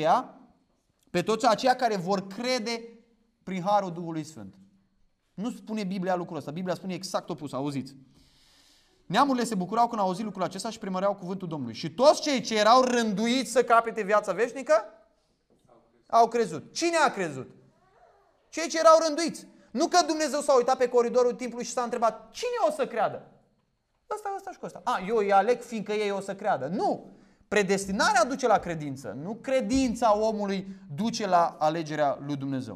pe toți aceia care vor crede prin harul Duhului Sfânt. Nu spune Biblia lucrul ăsta. Biblia spune exact opus. Auziți. Neamurile se bucurau când au auzit lucrul acesta și premăreau cuvântul Domnului. Și toți cei ce erau rânduiți să capete viața veșnică au crezut. Cine a crezut? Cei ce erau rânduiți. Nu că Dumnezeu s-a uitat pe coridorul timpului și s-a întrebat cine o să creadă? Ăsta și cu ăsta. Eu îi aleg fiindcă ei o să creadă. Nu. Predestinarea duce la credință. Nu credința omului duce la alegerea lui Dumnezeu.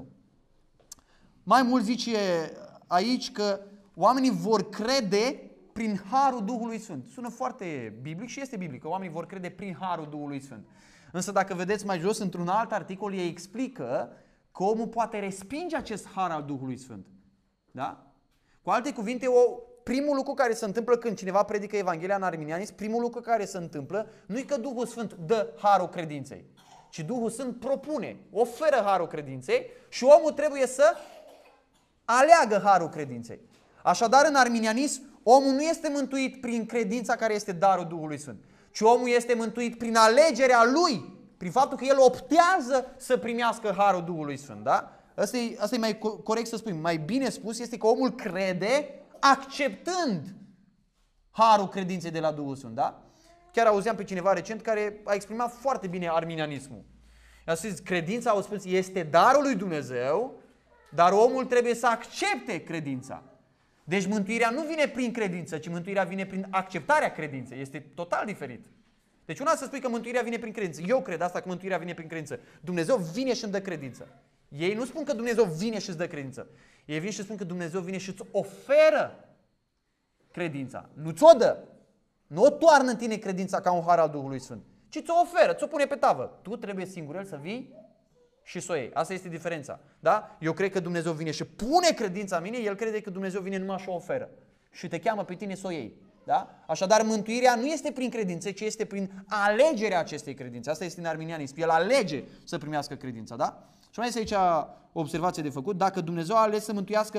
Mai mult zice aici că oamenii vor crede prin harul Duhului Sfânt. Sună foarte biblic și este biblic că oamenii vor crede prin harul Duhului Sfânt. Însă dacă vedeți mai jos, într-un alt articol, ei explică că omul poate respinge acest har al Duhului Sfânt. Da? Cu alte cuvinte, primul lucru care se întâmplă când cineva predică Evanghelia în arminianism, primul lucru care se întâmplă nu e că Duhul Sfânt dă harul credinței, ci Duhul Sfânt propune, oferă harul credinței și omul trebuie să aleagă harul credinței. Așadar, în arminianism, omul nu este mântuit prin credința care este darul Duhului Sfânt, ci omul este mântuit prin alegerea lui, prin faptul că el optează să primească harul Duhului Sfânt. Da? Asta e mai corect să spun. Mai bine spus este că omul crede acceptând harul credinței de la Duhul Sfânt. Da? Chiar auzeam pe cineva recent care a exprimat foarte bine arminianismul. A spus, credința, au spus, este darul lui Dumnezeu, dar omul trebuie să accepte credința. Deci mântuirea nu vine prin credință, ci mântuirea vine prin acceptarea credinței. Este total diferit. Deci una să spui că mântuirea vine prin credință. Eu cred asta că mântuirea vine prin credință. Dumnezeu vine și îmi dă credință. Ei nu spun că Dumnezeu vine și îți dă credință. Ei vin și spun că Dumnezeu vine și îți oferă credința. Nu ți-o dă. Nu o toarnă în tine credința ca un har al Duhului Sfânt, ci ți-o oferă, ți-o pune pe tavă. Tu trebuie singurel să vii și să o iei. Asta este diferența. Da? Eu cred că Dumnezeu vine și pune credința în mine, el crede că Dumnezeu vine numai și o oferă. Și te cheamă pe tine să o iei. Da? Așadar, mântuirea nu este prin credință, ci este prin alegerea acestei credințe. Asta este în arminianism. El alege să primească credința. Da? Și mai este aici o observație de făcut. Dacă Dumnezeu a ales să mântuiască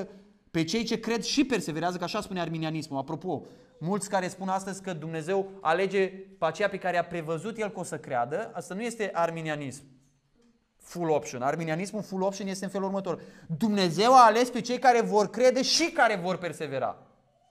pe cei ce cred și perseverează, că așa spune arminianismul. Apropo, mulți care spun astăzi că Dumnezeu alege pe aceea pe care a prevăzut El că o să creadă, asta nu este arminianism full option. Arminianismul full option este în felul următor. Dumnezeu a ales pe cei care vor crede și care vor persevera.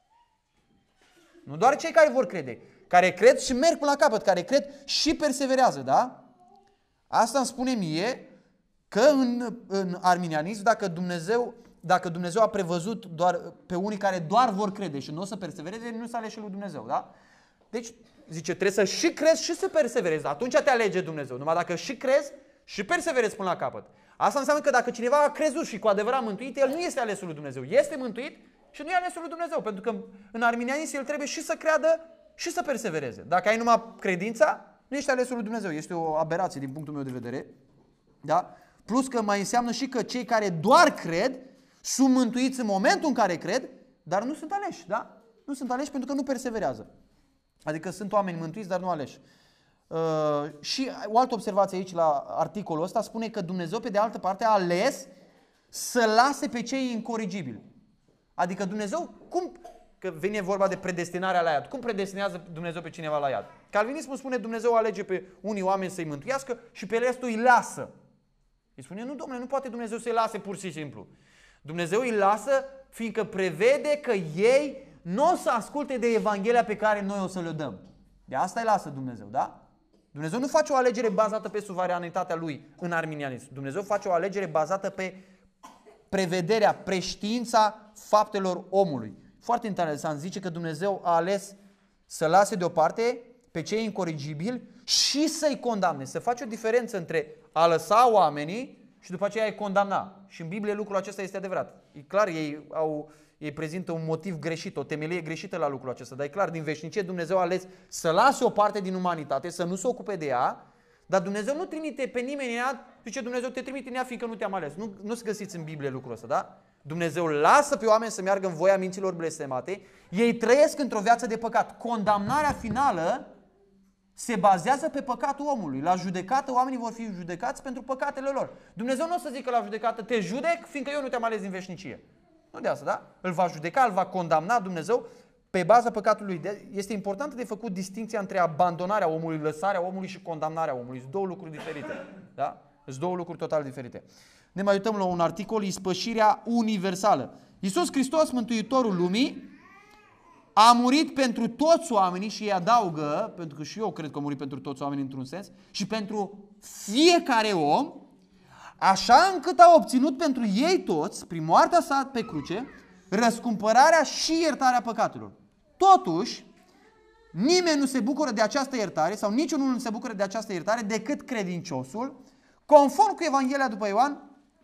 Nu doar cei care vor crede, care cred și merg până la capăt, care cred și perseverează, da? Asta îmi spune mie că în arminianism, dacă Dumnezeu a prevăzut doar pe unii care doar vor crede și nu o să persevereze, nu s-a ales și lui Dumnezeu, da? Deci, zice, trebuie să și crezi și să perseverezi. Atunci te alege Dumnezeu. Numai dacă și crezi și perseverezi până la capăt. Asta înseamnă că dacă cineva a crezut și cu adevărat mântουit, el nu este alesul lui Dumnezeu. Este mântuit și nu e alesul lui Dumnezeu. Pentru că în arminianism el trebuie și să creadă și să persevereze. Dacă ai numai credința, nu ești alesul lui Dumnezeu. Este o aberație din punctul meu de vedere. Da? Plus că mai înseamnă și că cei care doar cred sunt mântuiți în momentul în care cred, dar nu sunt aleși. Da? Nu sunt aleși pentru că nu perseverează. Adică sunt oameni mântuiți, dar nu aleși. Și o altă observație aici la articolul ăsta spune că Dumnezeu pe de altă parte a ales să lase pe cei incorigibili. Adică Dumnezeu, că vine vorba de predestinarea la iad, cum predestinează Dumnezeu pe cineva la iad? Calvinismul spune Dumnezeu alege pe unii oameni să-i mântuiască și pe restul îi lasă. Îi spune, nu domnule, nu poate Dumnezeu să-i lase pur și simplu. Dumnezeu îi lasă fiindcă prevede că ei nu o să asculte de Evanghelia pe care noi o să le dăm. De asta îi lasă Dumnezeu, da? Dumnezeu nu face o alegere bazată pe suveranitatea Lui în arminianism. Dumnezeu face o alegere bazată pe prevederea, preștiința faptelor omului. Foarte interesant, zice că Dumnezeu a ales să lase deoparte pe cei incorigibili și să-i condamne. Să face o diferență între a lăsa oamenii și după aceea a-i condamna. Și în Biblie lucrul acesta este adevărat. E clar, ei prezintă un motiv greșit, o temelie greșită la lucrul acesta. Dar e clar, din veșnicie Dumnezeu a ales să lase o parte din umanitate, să nu se ocupe de ea, dar Dumnezeu nu trimite pe nimeni în ea, zice Dumnezeu te trimite în ea fiindcă nu te-am ales. Nu-ți găsiți în Biblie lucrul ăsta, da? Dumnezeu lasă pe oameni să meargă în voia minților blestemate, ei trăiesc într-o viață de păcat. Condamnarea finală se bazează pe păcatul omului. La judecată oamenii vor fi judecați pentru păcatele lor. Dumnezeu nu o să zică la judecată te judec fiindcă eu nu te-am ales din veșnicie. Nu de asta, da? Îl va judeca, îl va condamna Dumnezeu pe baza păcatului. Este important de făcut distinția între abandonarea omului, lăsarea omului și condamnarea omului. Sunt două lucruri diferite. Da? Sunt două lucruri total diferite. Ne mai uităm la un articol, ispășirea universală. Iisus Hristos, Mântuitorul lumii, a murit pentru toți oamenii și îi adaugă, pentru că și eu cred că a murit pentru toți oamenii într-un sens, și pentru fiecare om, așa încât a obținut pentru ei toți, prin moartea sa pe cruce, răscumpărarea și iertarea păcatelor. Totuși, nimeni nu se bucură de această iertare sau niciunul nu se bucură de această iertare decât credinciosul, conform cu Evanghelia după Ioan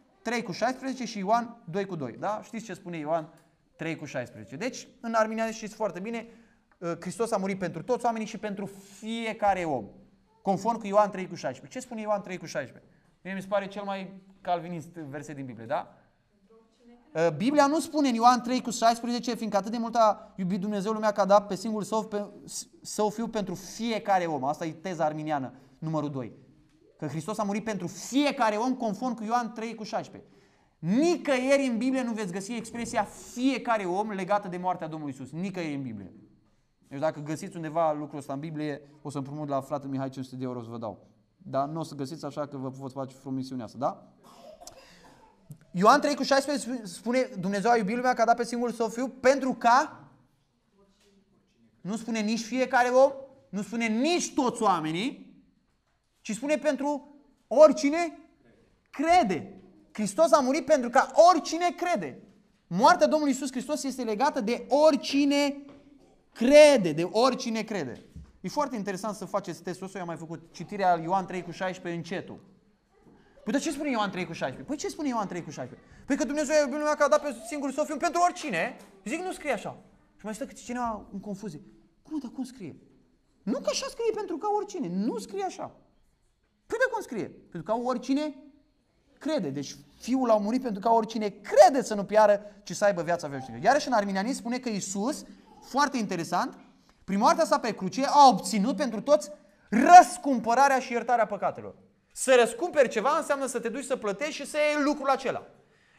3:16 și Ioan 2:2. Da? Știți ce spune Ioan 3:16. Deci, în arminianism știți foarte bine, Hristos a murit pentru toți oamenii și pentru fiecare om. Conform cu Ioan 3:16. Ce spune Ioan 3:16? Mie mi se pare cel mai calvinist verset din Biblie, da? Biblia nu spune în Ioan 3:16, fiindcă atât de mult a iubit Dumnezeu lumea că a dat pe singurul său fiu pentru fiecare om. Asta e teza arminiană, numărul 2. Că Hristos a murit pentru fiecare om conform cu Ioan 3:16. Nicăieri în Biblie nu veți găsi expresia fiecare om legată de moartea Domnului Iisus. Nicăieri în Biblie. Deci dacă găsiți undeva lucrul ăsta în Biblie, o să împrumut la fratele Mihai 500 de euro să vă dau. Dar nu o să găsiți, așa că vă poți face promisiunea asta, da? Ioan 3:16 spune Dumnezeu a iubit lumea că a dat pe singurul său fiu pentru ca nu spune nici fiecare om, nu spune nici toți oamenii, ci spune pentru oricine crede. Hristos a murit pentru ca oricine crede. Moartea Domnului Iisus Hristos este legată de oricine crede, de oricine crede. E foarte interesant să faceți testul ăsta, eu am mai făcut citirea Ioan 3:16 încetul. Păi de ce spune Ioan 3:16? Păi ce spune Ioan 3:16? Păi că Dumnezeu a iubit lumea că a dat pe singurul său fiu pentru oricine. Zic, nu scrie așa. Și mai stă câte cineva în confuzie. Dar cum scrie? Nu că așa scrie pentru ca oricine. Nu scrie așa. Păi de cum scrie? Pentru ca oricine crede. Deci Fiul a murit pentru ca oricine crede să nu piară, ci să aibă viața veșnică. Iarăși în arminianism spune că Iisus, foarte interesant, prin moartea sa pe cruce a obținut pentru toți răscumpărarea și iertarea păcatelor. Să răscumperi ceva înseamnă să te duci să plătești și să iei lucrul acela.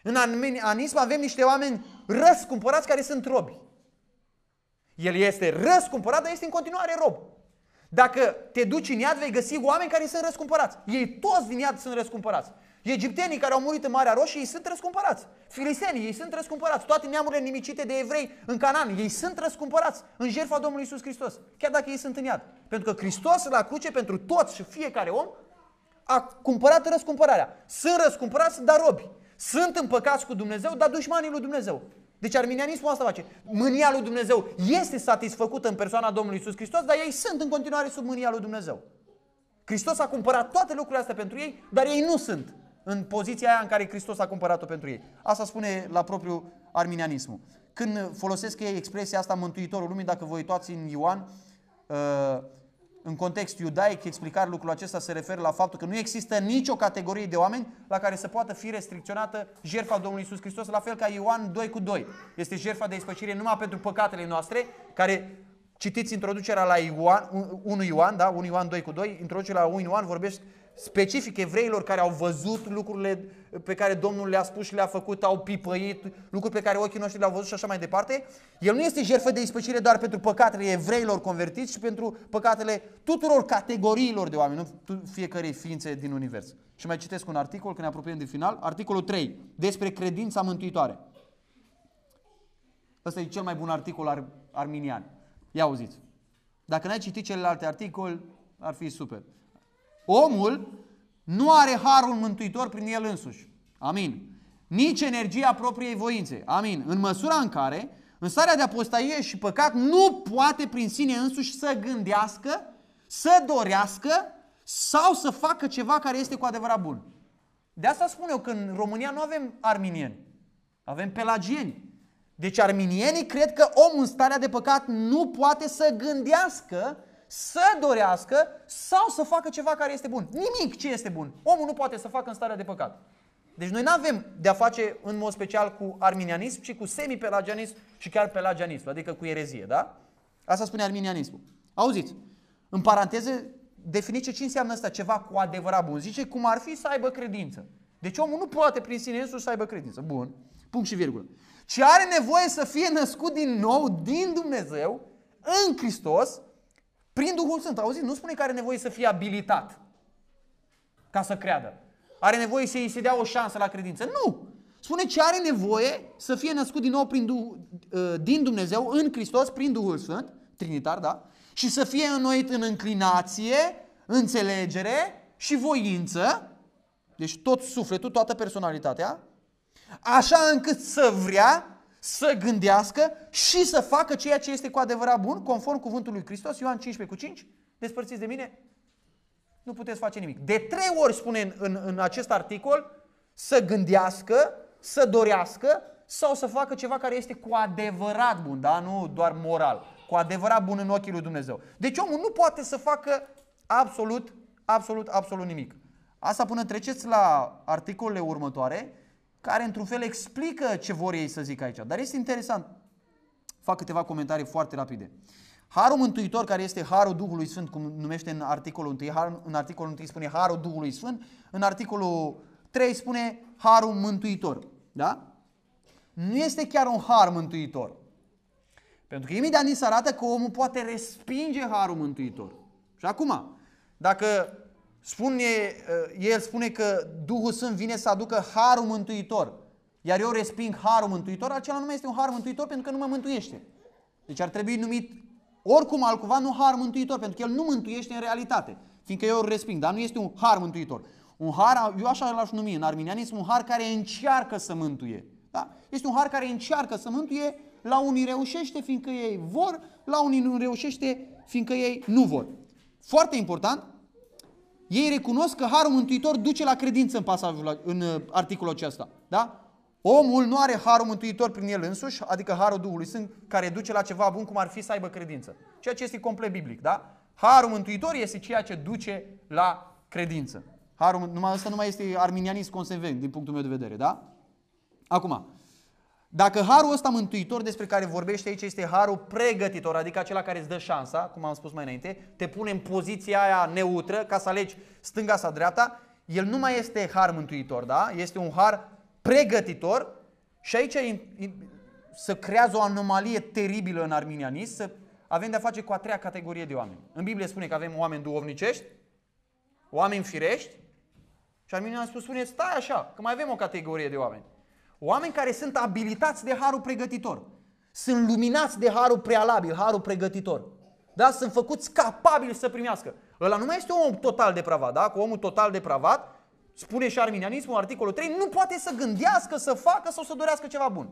În arminianism avem niște oameni răscumpărați care sunt robi. El este răscumpărat, dar este în continuare rob. Dacă te duci în iad, vei găsi oameni care sunt răscumpărați. Ei toți din iad sunt răscumpărați. Egiptenii care au murit în Marea Roșie, ei sunt răscumpărați. Filistenii, ei sunt răscumpărați. Toate neamurile nimicite de evrei în Canaan, ei sunt răscumpărați în jertfa Domnului Iisus Hristos. Chiar dacă ei sunt în iad. Pentru că Hristos la cruce pentru toți și fiecare om a cumpărat răscumpărarea. Sunt răscumpărați, dar robi. Sunt împăcați cu Dumnezeu, dar dușmanii lui Dumnezeu. Deci arminianismul asta face. Mânia lui Dumnezeu este satisfăcută în persoana Domnului Iisus Hristos, dar ei sunt în continuare sub mânia lui Dumnezeu. Hristos a cumpărat toate lucrurile astea pentru ei, dar ei nu sunt în poziția aia în care Hristos a cumpărat-o pentru ei. Asta spune la propriu arminianismul. Când folosesc ei expresia asta, Mântuitorul lumii, dacă vă uitați în Ioan, în context iudaic, explicarea lucrului acesta se referă la faptul că nu există nicio categorie de oameni la care să poată fi restricționată jertfa Domnului Iisus Hristos, la fel ca Ioan 2:2. Este jertfa de ispășire numai pentru păcatele noastre, care, citiți introducerea la 1 Ioan, da? 1 Ioan 2:2, introducerea la 1 Ioan vorbește specific evreilor care au văzut lucrurile pe care Domnul le-a spus și le-a făcut, au pipăit, lucruri pe care ochii noștri le-au văzut și așa mai departe. El nu este jertfă de ispășire doar pentru păcatele evreilor convertiți, ci pentru păcatele tuturor categoriilor de oameni, nu fiecărei ființe din univers. Și mai citesc un articol, când ne apropiem de final, articolul 3, despre credința mântuitoare. Ăsta e cel mai bun articol arminian. Ia auziți. Dacă n-ai citit celelalte articole, ar fi super. Omul nu are harul mântuitor prin el însuși. Amin. Nici energia propriei voințe. Amin. În măsura în care, în starea de apostaie și păcat, nu poate prin sine însuși să gândească, să dorească sau să facă ceva care este cu adevărat bun. De asta spun eu că în România nu avem arminieni. Avem pelagieni. Deci arminienii cred că omul în starea de păcat nu poate să gândească, să dorească sau să facă ceva care este bun. Nimic ce este bun. Omul nu poate să facă în starea de păcat. Deci noi nu avem de-a face în mod special cu arminianism, ci cu semi-pelagianism și chiar pelagianism, adică cu erezie, da? Asta spune arminianismul. Auziți, în paranteză, definiție ce înseamnă asta, ceva cu adevărat bun. Zice cum ar fi să aibă credință. Deci omul nu poate prin sine însuși să aibă credință. Bun, punct și virgulă. Ci are nevoie să fie născut din nou, din Dumnezeu, în Hristos, prin Duhul Sfânt. Auziți? Nu spune că are nevoie să fie abilitat ca să creadă. Are nevoie să îi se dea o șansă la credință. Nu! Spune ce are nevoie să fie născut din nou din Dumnezeu, în Hristos, prin Duhul Sfânt, trinitar, da? Și să fie înnoit în înclinație, înțelegere și voință, deci tot sufletul, toată personalitatea, așa încât să vrea, să gândească și să facă ceea ce este cu adevărat bun, conform cuvântului lui Hristos, Ioan 15:5, despărțiți de mine, nu puteți face nimic. De 3 ori spune în acest articol să gândească, să dorească sau să facă ceva care este cu adevărat bun, da? Nu doar moral, cu adevărat bun în ochii lui Dumnezeu. Deci omul nu poate să facă absolut nimic. Asta până treceți la articolele următoare, care într-un fel explică ce vor ei să zic aici. Dar este interesant. Fac câteva comentarii foarte rapide. Harul mântuitor, care este harul Duhului Sfânt, cum numește în articolul 1, în articolul 1 spune harul Duhului Sfânt, în articolul 3 spune harul mântuitor. Da? Nu este chiar un har mântuitor. Pentru că imediat ni se arată că omul poate respinge harul mântuitor. Și acum, dacă el spune că Duhul Sfânt vine să aducă harul mântuitor, iar eu resping harul mântuitor, acela nu mai este un har mântuitor pentru că nu mă mântuiește. Deci ar trebui numit oricum altcumva, nu har mântuitor, pentru că el nu mântuiește în realitate, fiindcă eu îl resping, dar nu este un har mântuitor. Un har, eu așa l-aș numi în arminianism, un har care încearcă să mântuie. Da? Este un har care încearcă să mântuie, la unii reușește fiindcă ei vor, la unii nu reușește fiindcă ei nu vor. Foarte important, ei recunosc că harul mântuitor duce la credință în articolul acesta. Da? Omul nu are harul mântuitor prin el însuși, adică harul Duhului Sfânt, care duce la ceva bun, cum ar fi să aibă credință. Ceea ce este complet biblic. Da? Harul mântuitor este ceea ce duce la credință. Ăsta nu mai este arminianism consecvent din punctul meu de vedere. Da? Acum, dacă harul ăsta mântuitor despre care vorbește aici este harul pregătitor, adică acela care îți dă șansa, cum am spus mai înainte, te pune în poziția aia neutră ca să alegi stânga sau dreapta, el nu mai este har mântuitor, da? Este un har pregătitor, și aici se creează o anomalie teribilă în arminianism, să avem de-a face cu a treia categorie de oameni. În Biblie spune că avem oameni duhovnicești, oameni firești, și arminianismul spune, stai așa, că mai avem o categorie de oameni. Oameni care sunt abilitați de harul pregătitor. Sunt luminați de harul prealabil, harul pregătitor. Da? Sunt făcuți capabili să primească. Ăla nu mai este un om total depravat. Da? Că omul total depravat, spune și arminianismul, articolul 3, nu poate să gândească, să facă sau să dorească ceva bun.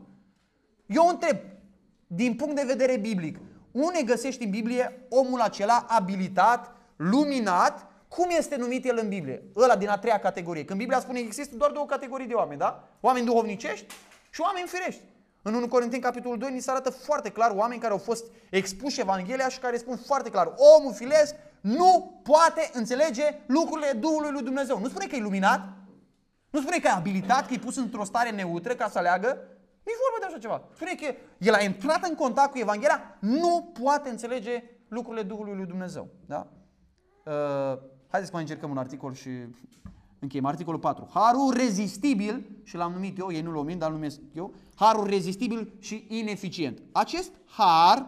Eu întreb, din punct de vedere biblic, unde găsești în Biblie omul acela abilitat, luminat, cum este numit el în Biblie? Ăla din a treia categorie. Când Biblia spune că există doar două categorii de oameni, da? Oameni duhovnicești și oameni firești. În 1 Corinteni, capitolul 2, ni se arată foarte clar oameni care au fost expuși Evanghelia și care spun foarte clar, omul firesc nu poate înțelege lucrurile Duhului lui Dumnezeu. Nu spune că e luminat, nu spune că e abilitat, că e pus într-o stare neutră ca să aleagă. Nu-i vorba de așa ceva. Spune că el a intrat în contact cu Evanghelia, nu poate înțelege lucrurile Duhului lui Dumnezeu. Da? Haideți să mai încercăm un articol și încheiem. Articolul 4. Harul rezistibil, și l-am numit eu, ei nu l-au numit, dar îl numesc eu, harul rezistibil și ineficient. Acest har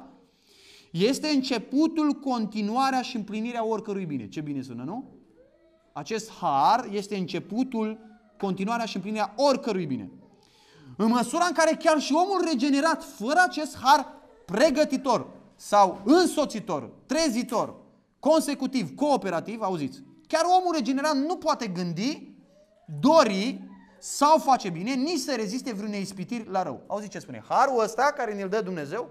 este începutul, continuarea și împlinirea oricărui bine. Ce bine sună, nu? Acest har este începutul, continuarea și împlinirea oricărui bine. În măsura în care chiar și omul regenerat, fără acest har pregătitor sau însoțitor, trezitor, consecutiv, cooperativ, auziți, chiar omul regenerat nu poate gândi, dori sau face bine, nici să reziste vreunei ispitiri la rău. Auziți ce spune? Harul ăsta care ne-l dă Dumnezeu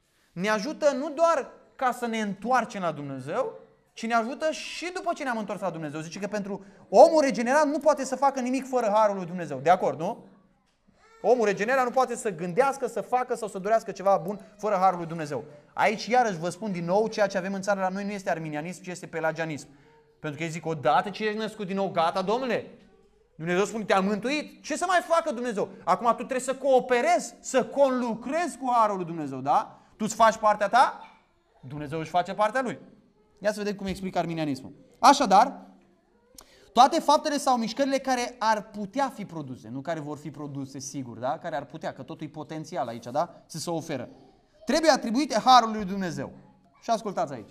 ne ajută nu doar ca să ne întoarcem la Dumnezeu, ci ne ajută și după ce ne-am întors la Dumnezeu. Zice că pentru omul regenerat nu poate să facă nimic fără harul lui Dumnezeu. De acord, nu? Omul regenerat nu poate să gândească, să facă sau să dorească ceva bun fără harul lui Dumnezeu. Aici iarăși vă spun din nou, ceea ce avem în țară la noi nu este arminianism, ci este pelagianism. Pentru că ei zic, odată ce ești născut din nou, gata, domnule, Dumnezeu spune, te-am mântuit, ce să mai facă Dumnezeu? Acum tu trebuie să cooperezi, să conlucrezi cu harul lui Dumnezeu, da? Tu îți faci partea ta, Dumnezeu își face partea lui. Ia să vedem cum explică arminianismul. Așadar, toate faptele sau mișcările care ar putea fi produse, nu care vor fi produse sigur, da? Care ar putea, că totul e potențial aici, da? Să se oferă. Trebuie atribuite harului lui Dumnezeu. Și ascultați aici.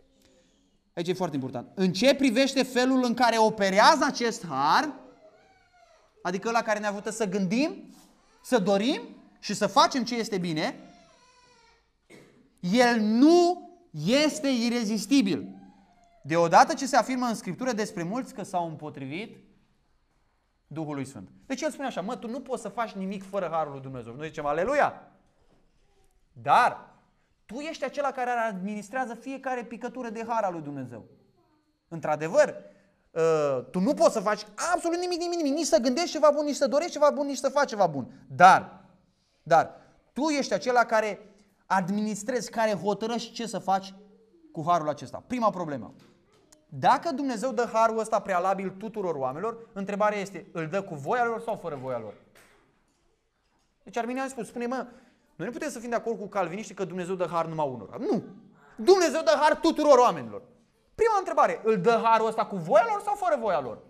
Aici e foarte important. În ce privește felul în care operează acest har, adică ăla care ne ajută să gândim, să dorim și să facem ce este bine, el nu este irezistibil. Deodată ce se afirmă în Scriptură despre mulți că s-au împotrivit Duhului Sfânt. Deci el spune așa, mă, tu nu poți să faci nimic fără harul lui Dumnezeu. Noi zicem, aleluia! Dar tu ești acela care administrează fiecare picătură de har al lui Dumnezeu. Într-adevăr, tu nu poți să faci absolut nimic, nici să gândești ceva bun, nici să dorești ceva bun, nici să faci ceva bun. Dar, tu ești acela care administrezi, care hotărăști ce să faci cu harul acesta. Prima problemă. Dacă Dumnezeu dă harul ăsta prealabil tuturor oamenilor, întrebarea este, îl dă cu voia lor sau fără voia lor? Deci arminianismul spune, mă, noi nu putem să fim de acord cu calviniștii că Dumnezeu dă har numai unora. Nu! Dumnezeu dă har tuturor oamenilor. Prima întrebare, îl dă harul ăsta cu voia lor sau fără voia lor?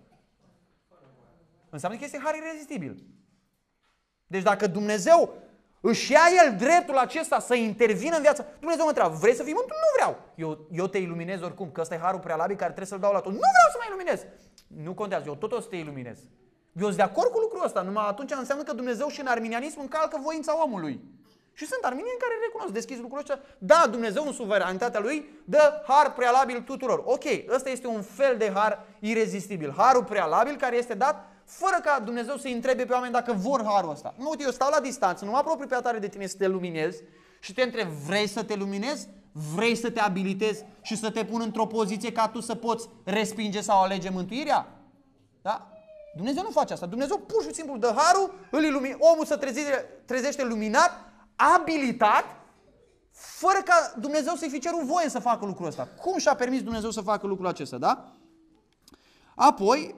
Înseamnă că este har irezistibil. Deci dacă Dumnezeu își ia el dreptul acesta să intervină în viața, Dumnezeu mă întreabă, vrei să fii mântuit? Nu vreau. Eu te iluminez oricum, că ăsta e harul prealabil care trebuie să-l dau la tot. Nu vreau să mă iluminez. Nu contează, eu tot o să te iluminez. Eu sunt de acord cu lucrul ăsta, numai atunci înseamnă că Dumnezeu și în arminianism încalcă voința omului. Și sunt arminieni care recunosc deschis lucrul ăsta. Da, Dumnezeu în suveranitatea lui dă har prealabil tuturor. Ok, ăsta este un fel de har irezistibil. Harul prealabil care este dat fără ca Dumnezeu să-i întrebe pe oameni dacă vor harul ăsta. Nu, uite, eu stau la distanță, nu mă apropii pe atare de tine să te luminezi și te întreb, vrei să te luminezi? Vrei să te abilitezi și să te pun într-o poziție ca tu să poți respinge sau alege mântuirea? Da? Dumnezeu nu face asta. Dumnezeu pur și simplu dă harul, omul se trezește luminat, abilitat, fără ca Dumnezeu să-i fi cerut voie să facă lucrul ăsta. Cum și-a permis Dumnezeu să facă lucrul acesta, da? Apoi,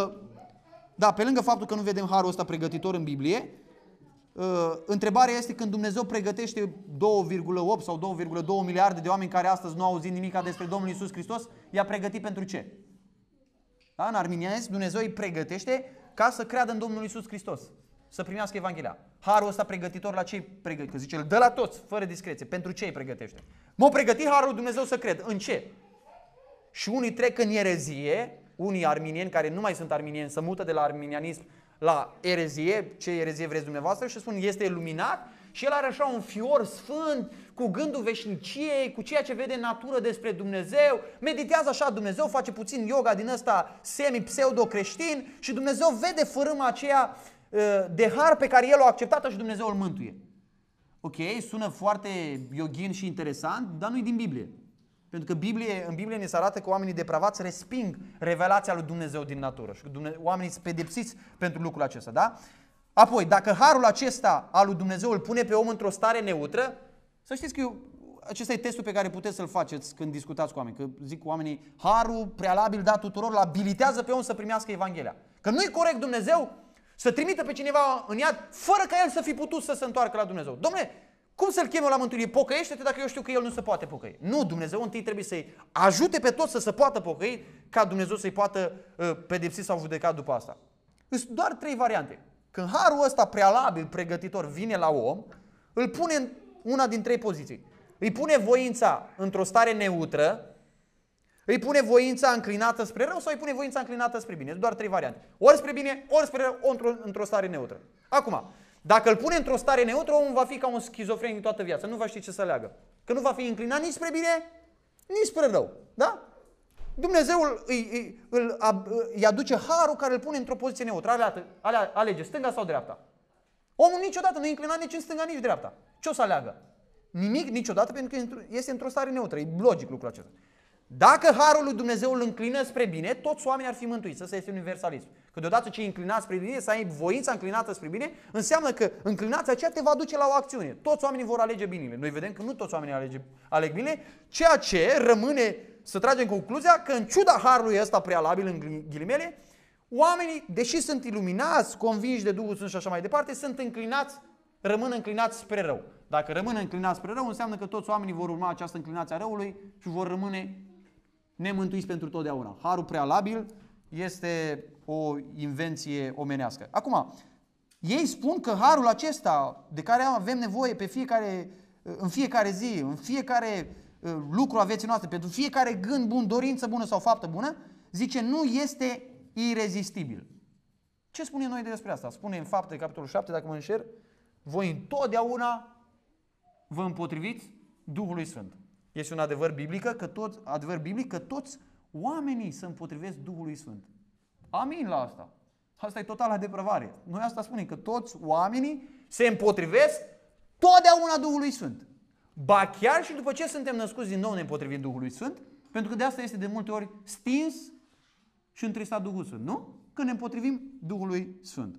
da, pe lângă faptul că nu vedem harul ăsta pregătitor în Biblie, întrebarea este când Dumnezeu pregătește 2,8 sau 2,2 miliarde de oameni care astăzi nu au auzit nimic despre Domnul Iisus Hristos, i-a pregătit pentru ce? Da? În arminianism, Dumnezeu îi pregătește ca să creadă în Domnul Iisus Hristos. să primească Evanghelia. Harul ăsta pregătitor la ce-i pregătit? Că zice, îl dă la toți, fără discreție. Pentru ce îi pregătește? M-a pregătit Harul lui Dumnezeu să cred. În ce? Și unii trec în erezie, unii arminieni care nu mai sunt arminieni, se mută de la arminianism la erezie, ce erezie vreți dumneavoastră, și spun este iluminat și el are așa un fior sfânt, cu gândul veșniciei, cu ceea ce vede în natură despre Dumnezeu, meditează așa Dumnezeu, face puțin yoga din ăsta semi-pseudo-creștin și Dumnezeu vede fărâma aceea de har pe care el o acceptat și Dumnezeu îl mântuie. Ok, sună foarte yoghin și interesant, dar nu-i din Biblie. Pentru că în Biblie ne se arată că oamenii depravați resping revelația lui Dumnezeu din natură și că oamenii sunt pedepsiți pentru lucrul acesta, da? Apoi, dacă harul acesta al lui Dumnezeu îl pune pe om într-o stare neutră, să știți că acesta e testul pe care puteți să-l faceți când discutați cu oameni. Că zic cu oamenii, harul prealabil dat tuturor îl abilitează pe om să primească Evanghelia. Că nu-i corect Dumnezeu să trimită pe cineva în iad fără ca el să fi putut să se întoarcă la Dumnezeu. Dom'le, cum să-l chem eu la mântuire? Pocăiește-te dacă eu știu că el nu se poate pocăi. Nu, Dumnezeu întâi trebuie să-i ajute pe toți să se poată pocăi ca Dumnezeu să-i poată pedepsi sau judeca după asta. Sunt doar 3 variante. Când harul ăsta prealabil, pregătitor, vine la om, îl pune în una din 3 poziții. Îi pune voința într-o stare neutră, îi pune voința înclinată spre rău sau îi pune voința înclinată spre bine. Sunt doar 3 variante. Ori spre bine, ori spre rău, într-o stare neutră. Acum, dacă îl pune într-o stare neutră, omul va fi ca un schizofrenic toată viața. Nu va ști ce să aleagă. Că nu va fi înclinat nici spre bine, nici spre rău. Da? Dumnezeu îi aduce harul care îl pune într-o poziție neutră. Alege stânga sau dreapta. Omul niciodată nu e înclinat nici în stânga, nici dreapta. Ce o să aleagă? Nimic niciodată, pentru că este într-o stare neutră. E logic lucrul acesta. Dacă harul lui Dumnezeu îl înclină spre bine, toți oamenii ar fi mântuiți. Asta este universalism. Că deodată ce e înclinat spre bine, să ai voința înclinată spre bine, înseamnă că înclinația aceea te va duce la o acțiune. Toți oamenii vor alege binele. Noi vedem că nu toți oamenii aleg bine, ceea ce rămâne să tragem concluzia că în ciuda harului ăsta prealabil, în ghilimele, oamenii, deși sunt iluminați, convinși de Duhul Sfânt și așa mai departe, rămân înclinați spre rău. Dacă rămân înclinați spre rău, înseamnă că toți oamenii vor urma această înclinație a răului și vor rămâne nemântuiți pentru totdeauna. Harul prealabil este o invenție omenească. Acum, ei spun că harul acesta de care avem nevoie în fiecare zi, în fiecare lucru a vieții noastre, pentru fiecare gând bun, dorință bună sau faptă bună, zice, nu este irezistibil. Ce spune noi despre asta? Spune în Fapte, capitolul 7, dacă mă înșer, voi întotdeauna vă împotriviți Duhului Sfânt. Este un adevăr biblic că toți oamenii se împotrivesc Duhului Sfânt. Amin la asta. Asta e totala depravare. Noi asta spunem, că toți oamenii se împotrivesc totdeauna Duhului Sfânt. Ba chiar și după ce suntem născuți din nou ne împotrivim Duhului Sfânt, pentru că de asta este de multe ori stins și întristat Duhul Sfânt, nu? Când ne împotrivim Duhului Sfânt.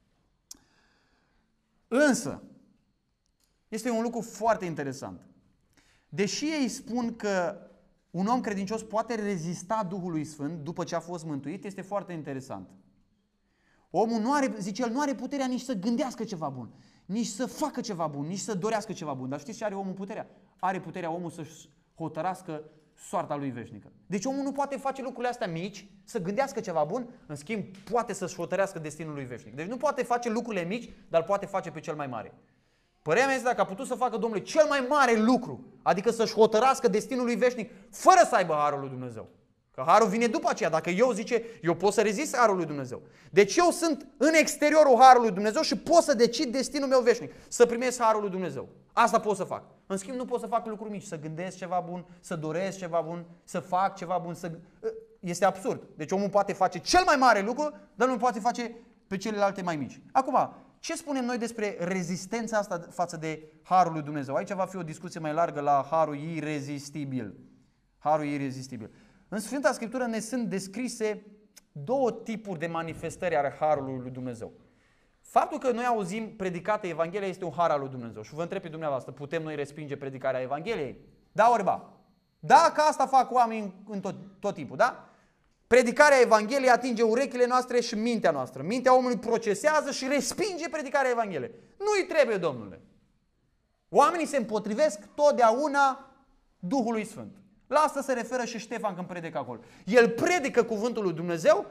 Însă, este un lucru foarte interesant. Deși ei spun că un om credincios poate rezista Duhului Sfânt după ce a fost mântuit, este foarte interesant. Omul nu are puterea nici să gândească ceva bun, nici să facă ceva bun, nici să dorească ceva bun. Dar știți ce are omul puterea? Are puterea omul să-și hotărască soarta lui veșnică. Deci omul nu poate face lucrurile astea mici, să gândească ceva bun, în schimb poate să-și hotărească destinul lui veșnic. Deci nu poate face lucrurile mici, dar poate face pe cel mai mare. Părerea mea este dacă a putut să facă, Domnule, cel mai mare lucru, adică să-și hotărască destinul lui veșnic, fără să aibă harul lui Dumnezeu. Că harul vine după aceea. Dacă eu pot să rezist harul lui Dumnezeu. Deci eu sunt în exteriorul harului lui Dumnezeu și pot să decid destinul meu veșnic. Să primesc harul lui Dumnezeu. Asta pot să fac. În schimb nu pot să fac lucruri mici. Să gândesc ceva bun, să doresc ceva bun, să fac ceva bun. Este absurd. Deci omul poate face cel mai mare lucru, dar nu poate face pe celelalte mai mici. Acum, ce spunem noi despre rezistența asta față de harul lui Dumnezeu? Aici va fi o discuție mai largă la harul irezistibil. Harul irezistibil. În Sfânta Scriptură ne sunt descrise 2 tipuri de manifestări ale harului lui Dumnezeu. Faptul că noi auzim predicată Evanghelia este un har al lui Dumnezeu. Și vă întreb pe dumneavoastră, putem noi respinge predicarea Evangheliei? Da ori ba? Da, că asta fac oamenii în tot timpul, da? Predicarea Evangheliei atinge urechile noastre și mintea noastră. Mintea omului procesează și respinge predicarea Evangheliei. Nu-i trebuie, Domnule. Oamenii se împotrivesc totdeauna Duhului Sfânt. La asta se referă și Ștefan când predică acolo. El predică cuvântul lui Dumnezeu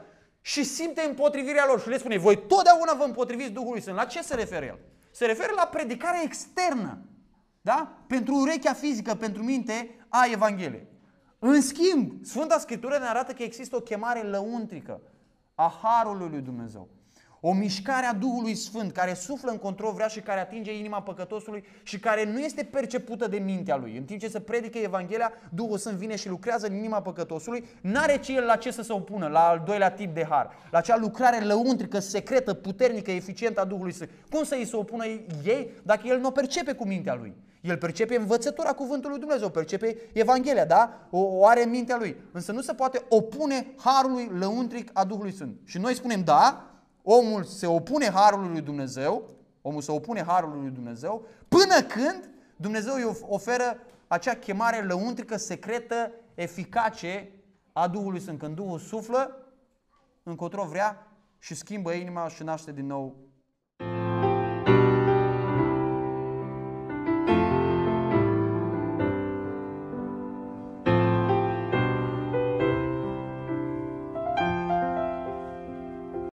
și simte împotrivirea lor și le spune, voi totdeauna vă împotriviți Duhului Sfânt. La ce se referă el? Se referă la predicarea externă, da? Pentru urechea fizică, pentru minte a Evangheliei. În schimb, Sfânta Scriptură ne arată că există o chemare lăuntrică a Harului lui Dumnezeu. O mișcare a Duhului Sfânt care suflă în controvrea și care atinge inima păcătosului și care nu este percepută de mintea lui. În timp ce se predică Evanghelia, Duhul Sfânt vine și lucrează în inima păcătosului, n-are ce el la ce să se opună, la al doilea tip de har, la acea lucrare lăuntrică, secretă, puternică, eficientă a Duhului Sfânt. Cum să îi se opună ei dacă el nu o percepe cu mintea lui? El percepe învățătura cuvântului lui Dumnezeu, percepe Evanghelia, da? O are în mintea lui. Însă nu se poate opune harului lăuntric a Duhului Sfânt. Și noi spunem, da, omul se opune harului lui Dumnezeu, până când Dumnezeu îi oferă acea chemare lăuntrică, secretă, eficace a Duhului Sfânt. Când Duhul suflă încotro vrea și schimbă inima și naște din nou